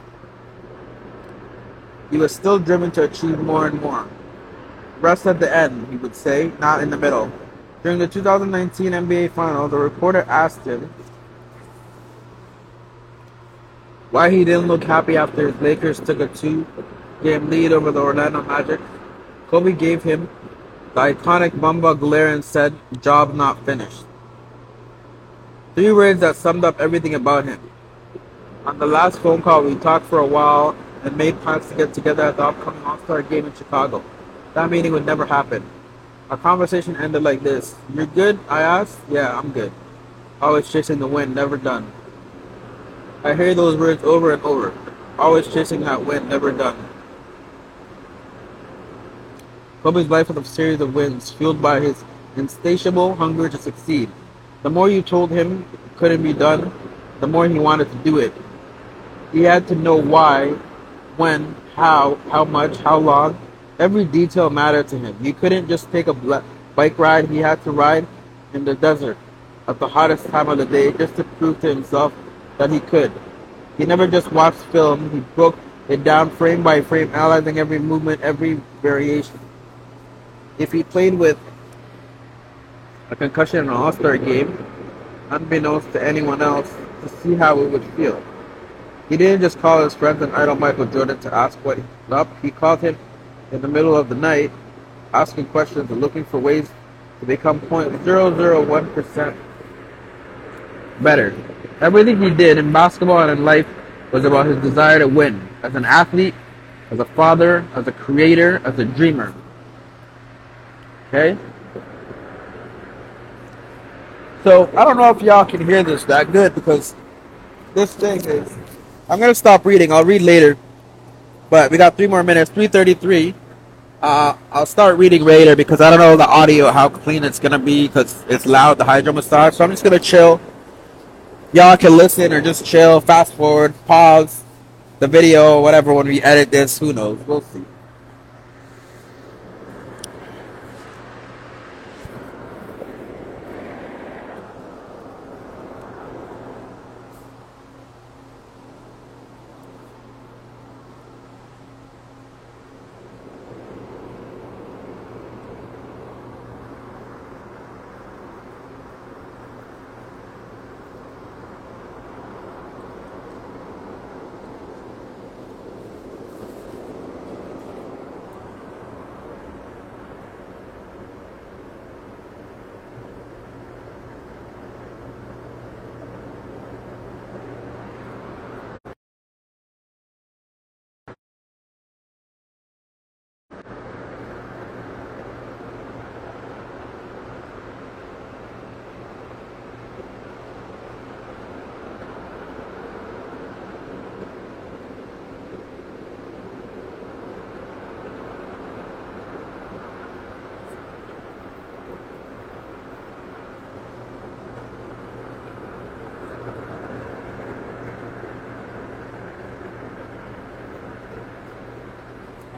He was still driven to achieve more and more. Rest at the end, he would say, not in the middle. During the two thousand nineteen N B A Finals, the reporter asked him why he didn't look happy after his Lakers took a two-game lead over the Orlando Magic. Kobe gave him the iconic Mamba glare and said, "Job not finished." Three words that summed up everything about him. On the last phone call, we talked for a while and made plans to get together at the upcoming All-Star game in Chicago. That meeting would never happen. Our conversation ended like this. "You're good?" I asked. "Yeah, I'm good." Always chasing the win, never done. I hear those words over and over. Always chasing that win, never done. Kobe's life was a series of wins, fueled by his insatiable hunger to succeed. The more you told him it couldn't be done, the more he wanted to do it. He had to know why, when, how, how much, how long. Every detail mattered to him. He couldn't just take a bike ride. He had to ride in the desert at the hottest time of the day just to prove to himself that he could. He never just watched film. He broke it down frame by frame, analyzing every movement, every variation. If he played with a concussion in an All-Star game, unbeknownst to anyone else, to see how it would feel. He didn't just call his friends and idol Michael Jordan to ask what he was up. He called him in the middle of the night, asking questions and looking for ways to become zero point zero zero one percent better. Everything he did in basketball and in life was about his desire to win, as an athlete, as a father, as a creator, as a dreamer. Okay? So, I don't know if y'all can hear this that good, because this thing is... I'm going to stop reading. I'll read later. But we got three more minutes. three thirty-three. Uh, I'll start reading later because I don't know the audio, how clean it's going to be because it's loud, the hydro massage. So I'm just going to chill. Y'all can listen or just chill, fast forward, pause the video, whatever, when we edit this. Who knows? We'll see.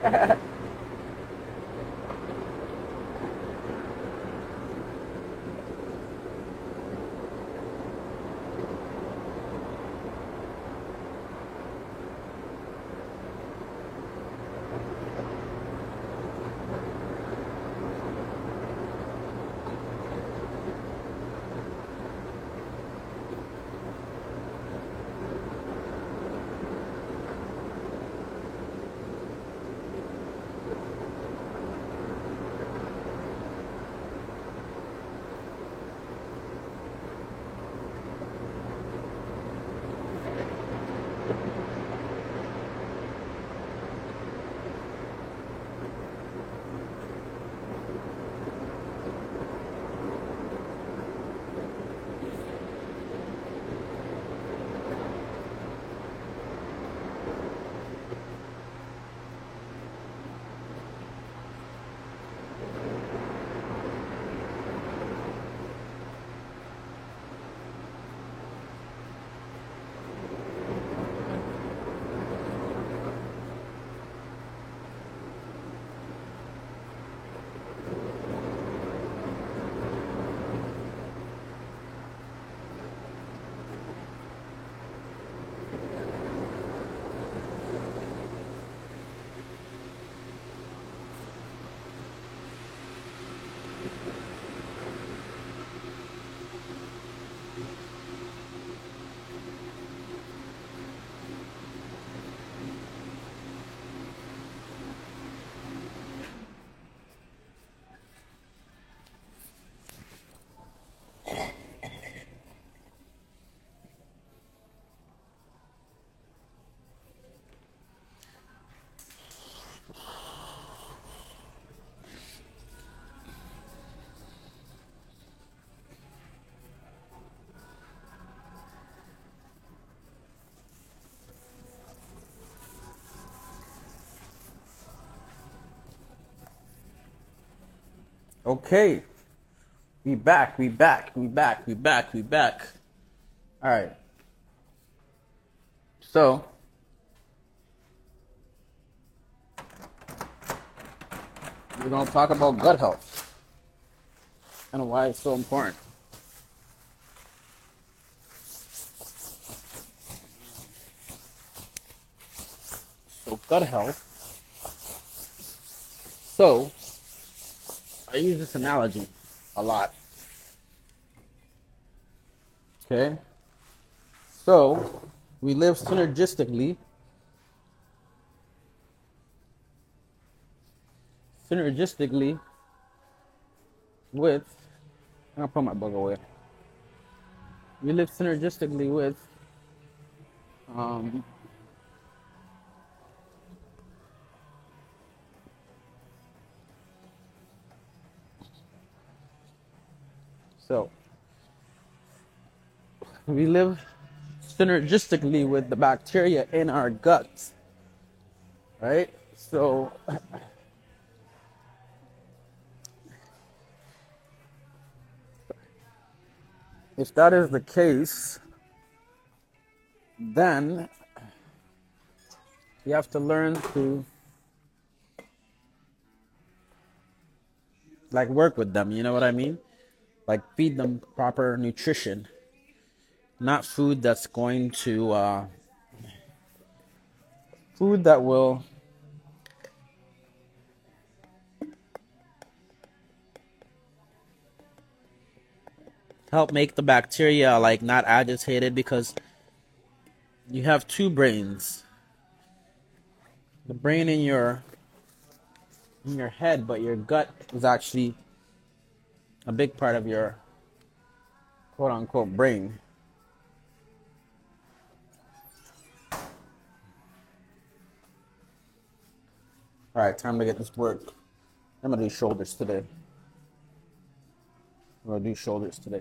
Okay, we back, we back, we back, we back, we back. All right. So, we're going to talk about gut health and why it's so important. So, gut health. So, I use this analogy a lot. Okay? So, we live synergistically. Synergistically with, I'll put my bug away. We live synergistically with um, so we live synergistically with the bacteria in our guts, right? So if that is the case, then you have to learn to like work with them, you know what I mean? Like feed them proper nutrition, not food that's going to uh, food that will help make the bacteria like not agitated, because you have two brains. The brain in your in your head, but your gut is actually a big part of your quote unquote brain. All right, time to get this work. I'm gonna do shoulders today. I'm gonna do shoulders today.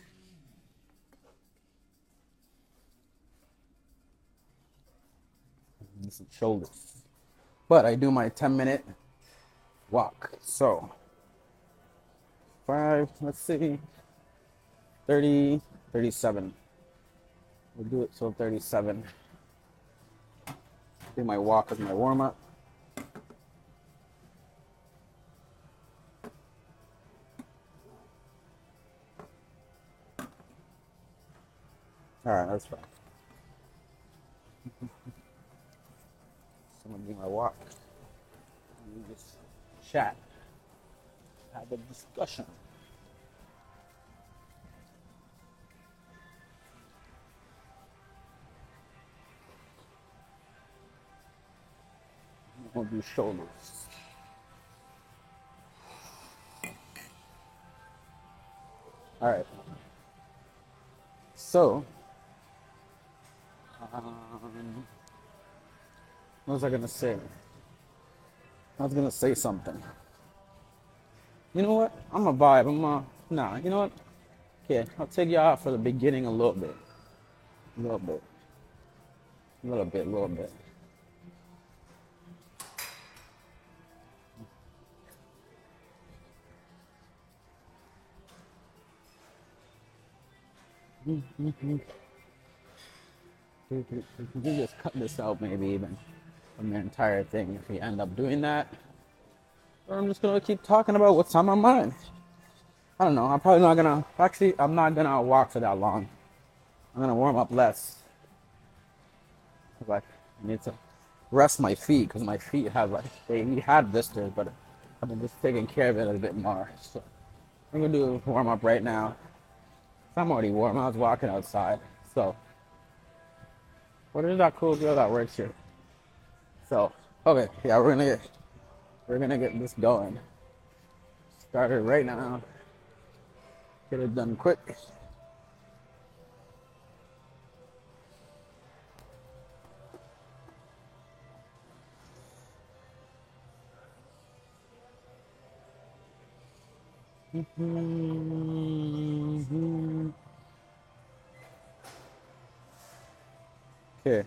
Do some shoulders. But I do my ten minute walk. So five, let's see, thirty, thirty-seven. We'll do it till thirty-seven. Do my walk as my warm up. All right, that's fine. So I'm gonna do my walk. We just chat, have a discussion. I'm gonna do shoulders. All right. So, um, what was I gonna say? I was gonna say something. You know what? I'm a vibe. I'm a nah. You know what? Okay, I'll take you out for the beginning a little bit, a little bit, a little bit, a little bit. We can just cut this out, maybe even from the entire thing if we end up doing that. Or I'm just gonna keep talking about what's on my mind. I don't know. I'm probably not gonna. Actually, I'm not gonna walk for that long. I'm gonna warm up less. Like I need to rest my feet because my feet have like they had blisters, but I've been just taking care of it a bit more. So I'm gonna do a warm up right now. I'm already warm. I was walking outside. So what is that cool girl that works here? So okay, yeah, we're gonna get we're gonna get this going. Start it right now. Get it done quick. Okay.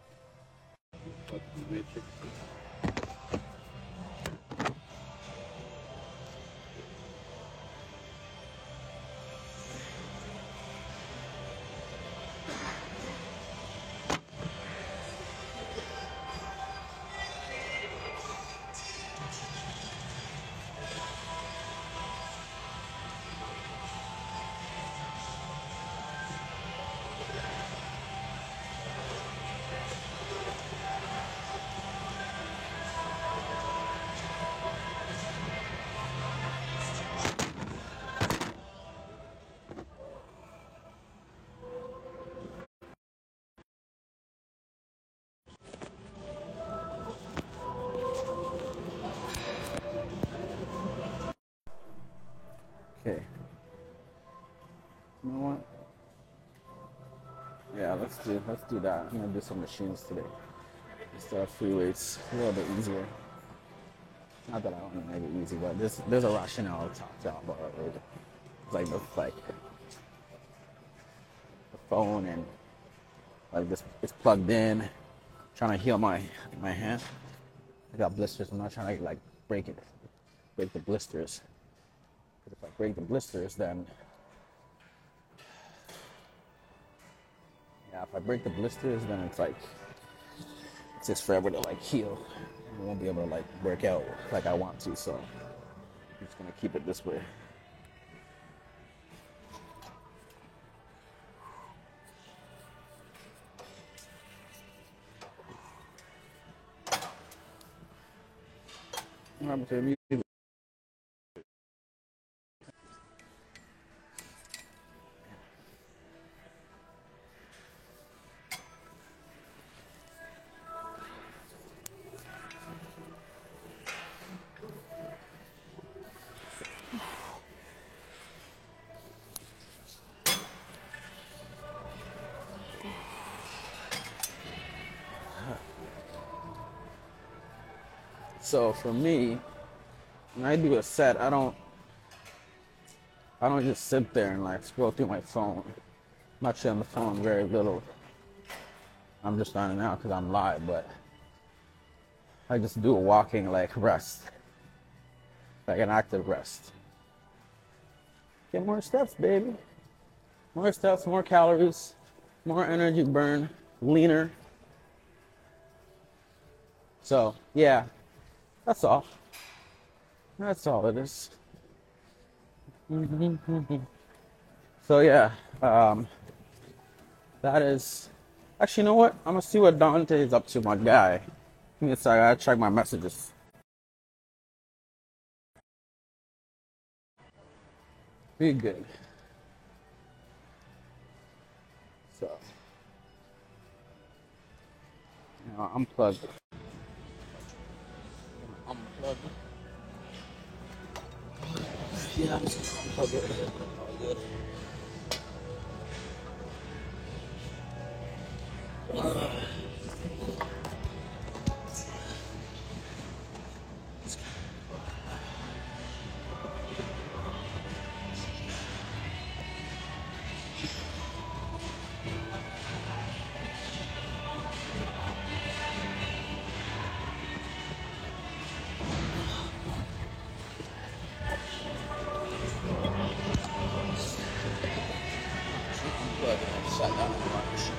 Okay. You know what? Yeah, let's do let's do that. I'm gonna do some machines today. Just uh, free weights, a little bit easier. Not that I want to make it easy, but there's there's a rationale to talk to about it. Like the like the phone and like this it's plugged in. Trying to heal my my hand. I got blisters. I'm not trying to like break it, break the blisters. Because if I break the blisters, then yeah, if I break the blisters, then it's like it's just forever to like heal. I won't be able to like work out like I want to. So I'm just gonna keep it this way. What happened to the music? So for me, when I do a set, I don't I don't just sit there and like scroll through my phone. I'm actually on the phone very little. I'm just on it now because I'm live, but I just do a walking like rest, like an active rest. Get more steps, baby. More steps, more calories, more energy burn, leaner. So yeah, that's all. That's all it is. So yeah, um, That is. Actually, you know what? I'm gonna see what Dante is up to, my guy. Give me a second. I gotta check my messages. Be good. So, you know, unplug. Unplug. Yeah, I'm just gonna unplug it. All good. Unplug it. I sat down and watched.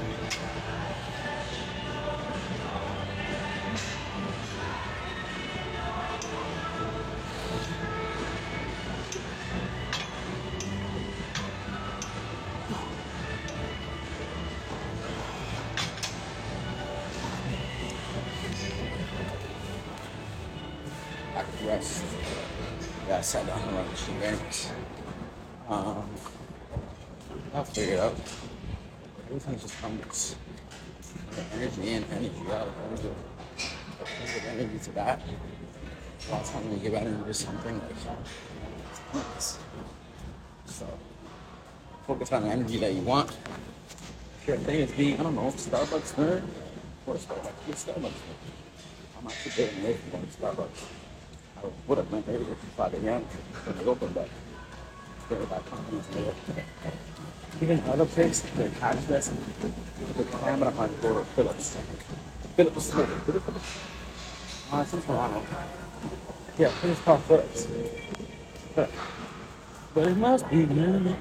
I could rest. Yeah, I sat down and watched the games. Um, I'll figure it out. Everything just comes with energy in, energy out. There's a, there's an energy to that. A lot of times when you give energy to something, like, it's pointless. So, focus on the energy that you want. If your thing is being, I don't know, Starbucks nerd, or Starbucks, be a Starbucks nerd. I'm actually getting away from going to Starbucks. I would have went earlier to five a.m. when they opened, but they're that confidence in it. Even other places, they're cashless. The camera might go to Phillips. Phillips. Ah, it's in Toronto. Yeah, it's called Phillips. But, but it must be, man.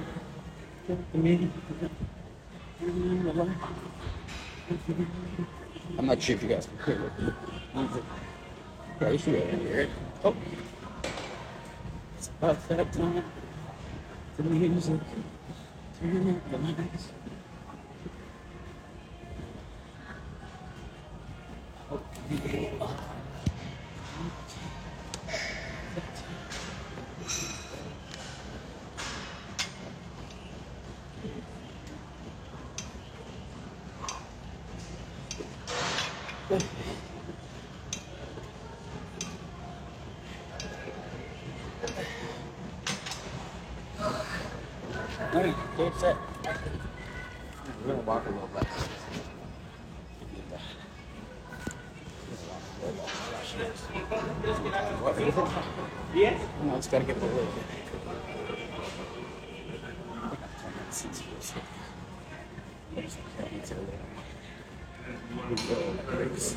I'm not sure if you guys can hear it. Music. Yeah, you should be able to hear it. Oh. It's about that time. The music. Turn up the lights. Alright, get set. We're gonna walk a little bit. What is it? Yes. No, it's gotta get a little bit. Breaks.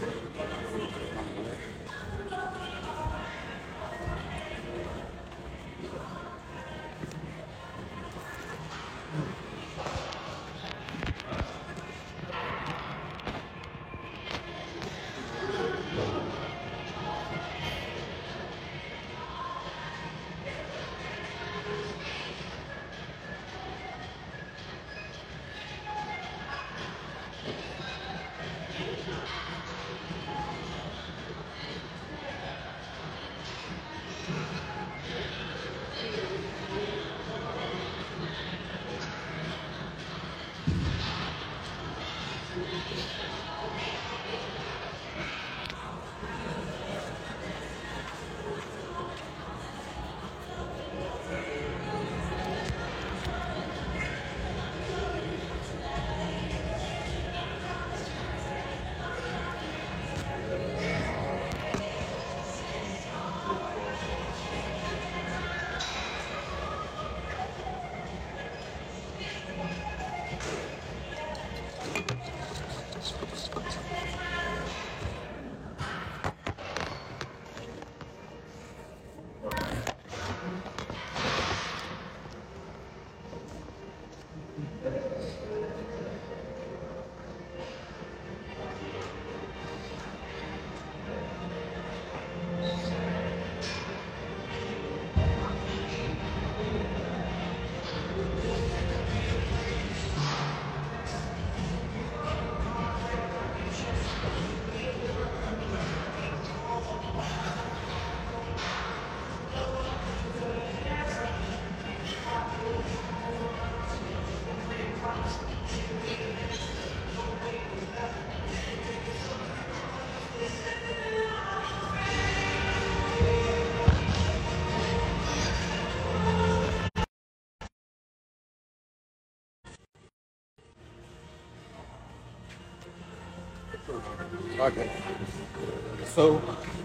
Okay. So,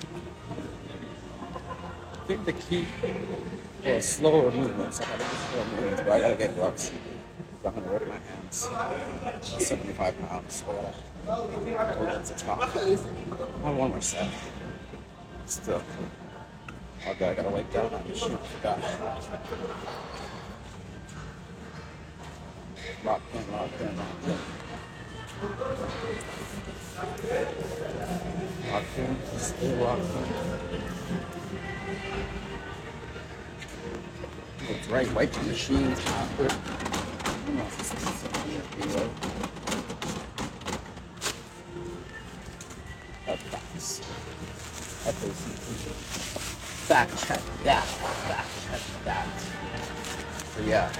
I think the key for slower movements, I gotta do slower movements, but I gotta get gloves. I'm gonna rip my hands. seventy-five pounds, or whatever. Oh, that's a top. I have one more set. Still. Okay, I gotta wake down on the shoot. Forgot. Lock in, lock in, lock in. Lock in, stay locked in. It's right, wipe the machines after. I don't know if this is something you know. That's facts. That's basic. Fact check that. Fact check that. So yeah.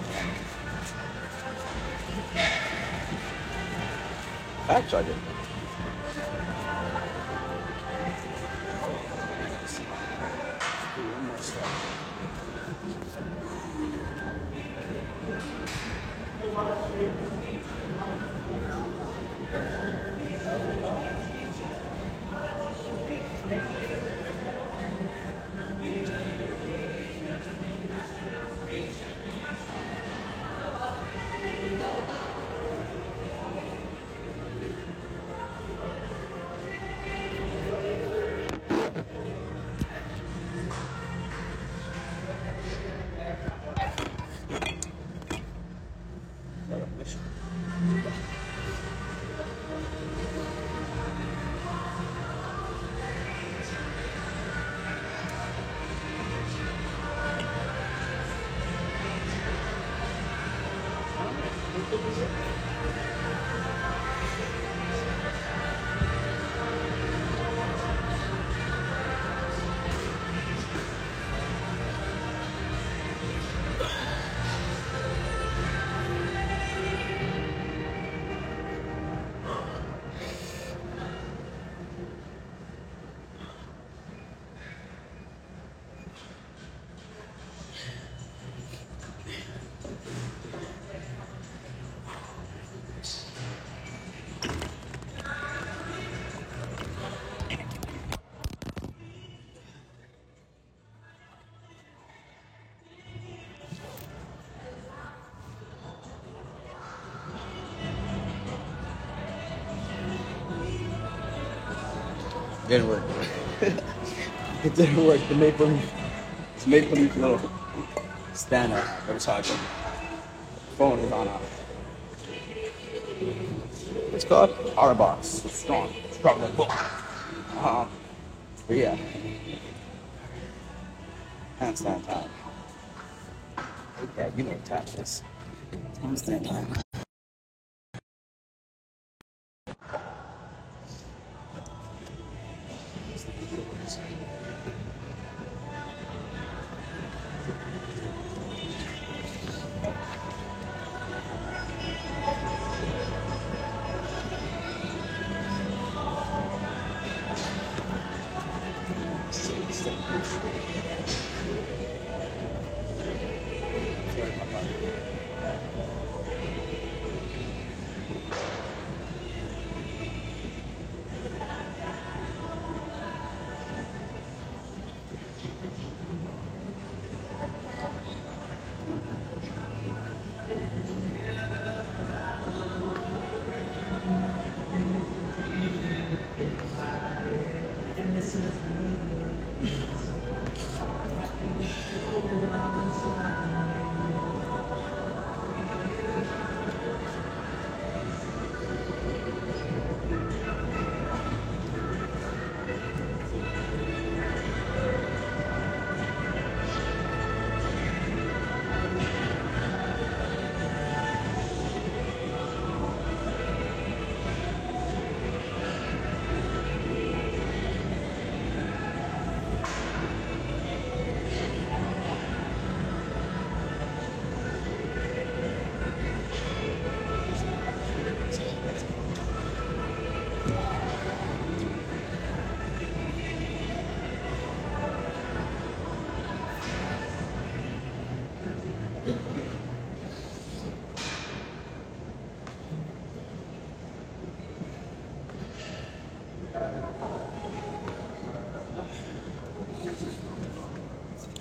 Fact check it. Do one more step. Didn't work. It didn't work. The maple leaf. It's maple leaf little stand up. Every time phone is on off. It's called Power Box. It's strong. It's strong like book. Um, but yeah. Handstand time. Okay, you know what time it is. Handstand time.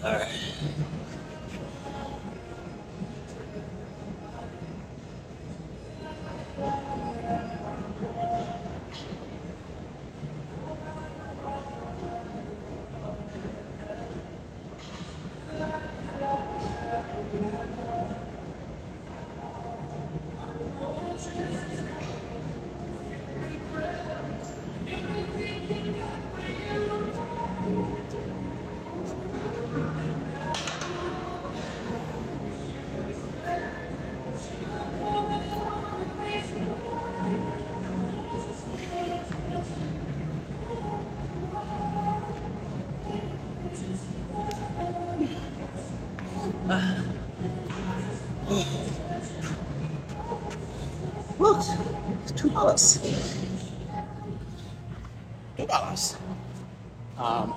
Alright. Look, it's two dollars. Two dollars. Um.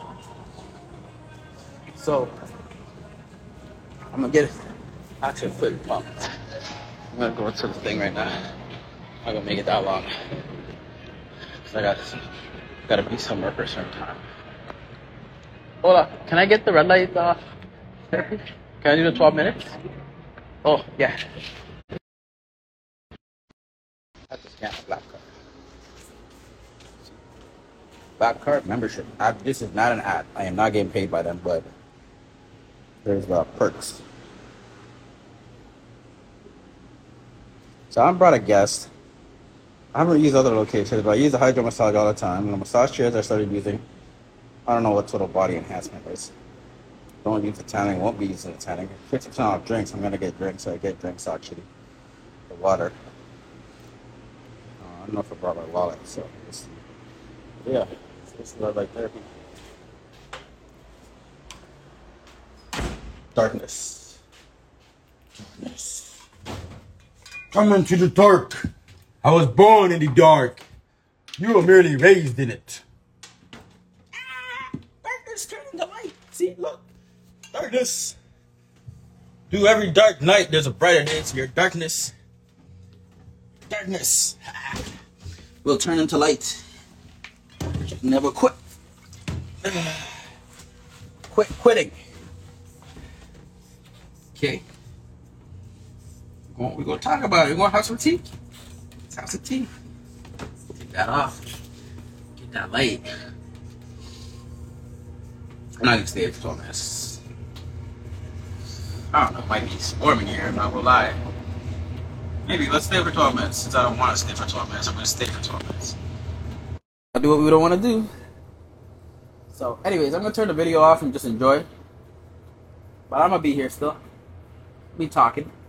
So I'm gonna get it. Actually, flip pump. I'm gonna go to the thing right now. I'm not gonna make it that long. Cause I got gotta be somewhere for a certain time. Hold up. Can I get the red light uh, therapy? Can I do the twelve minutes? Oh yeah. I just can't black card. Black card membership. I, this is not an ad. I am not getting paid by them, but there's the perks. So I brought a guest. I haven't used other locations, but I use the hydro massage all the time. And the massage chairs I started using, I don't know what total body enhancement is. Don't use the tanning, won't be using the tanning. fifty percent off drinks. I'm gonna get drinks, so I get drinks actually. The water. Uh, I don't know if I brought my wallet, so let's see. Yeah, this is like therapy. Darkness. Darkness. Come into the dark. I was born in the dark. You were merely raised in it. Ah, darkness turning to light. See, look. Darkness. Through every dark night, there's a brighter day to your darkness. Darkness. Ah, will turn into light. Never quit. Quit quitting. Okay. We're going to talk about it. We're going to have some tea. Let's have some tea. Take that off. Get that light. I'm not going to stay here for twelve minutes. I don't know. It might be storming here. I'm not going to lie. Maybe let's stay for twelve minutes. Since I don't want to stay for twelve minutes, I'm going to stay for twelve minutes. I'll do what we don't want to do. So, anyways, I'm going to turn the video off and just enjoy. But I'm going to be here still. Be talking.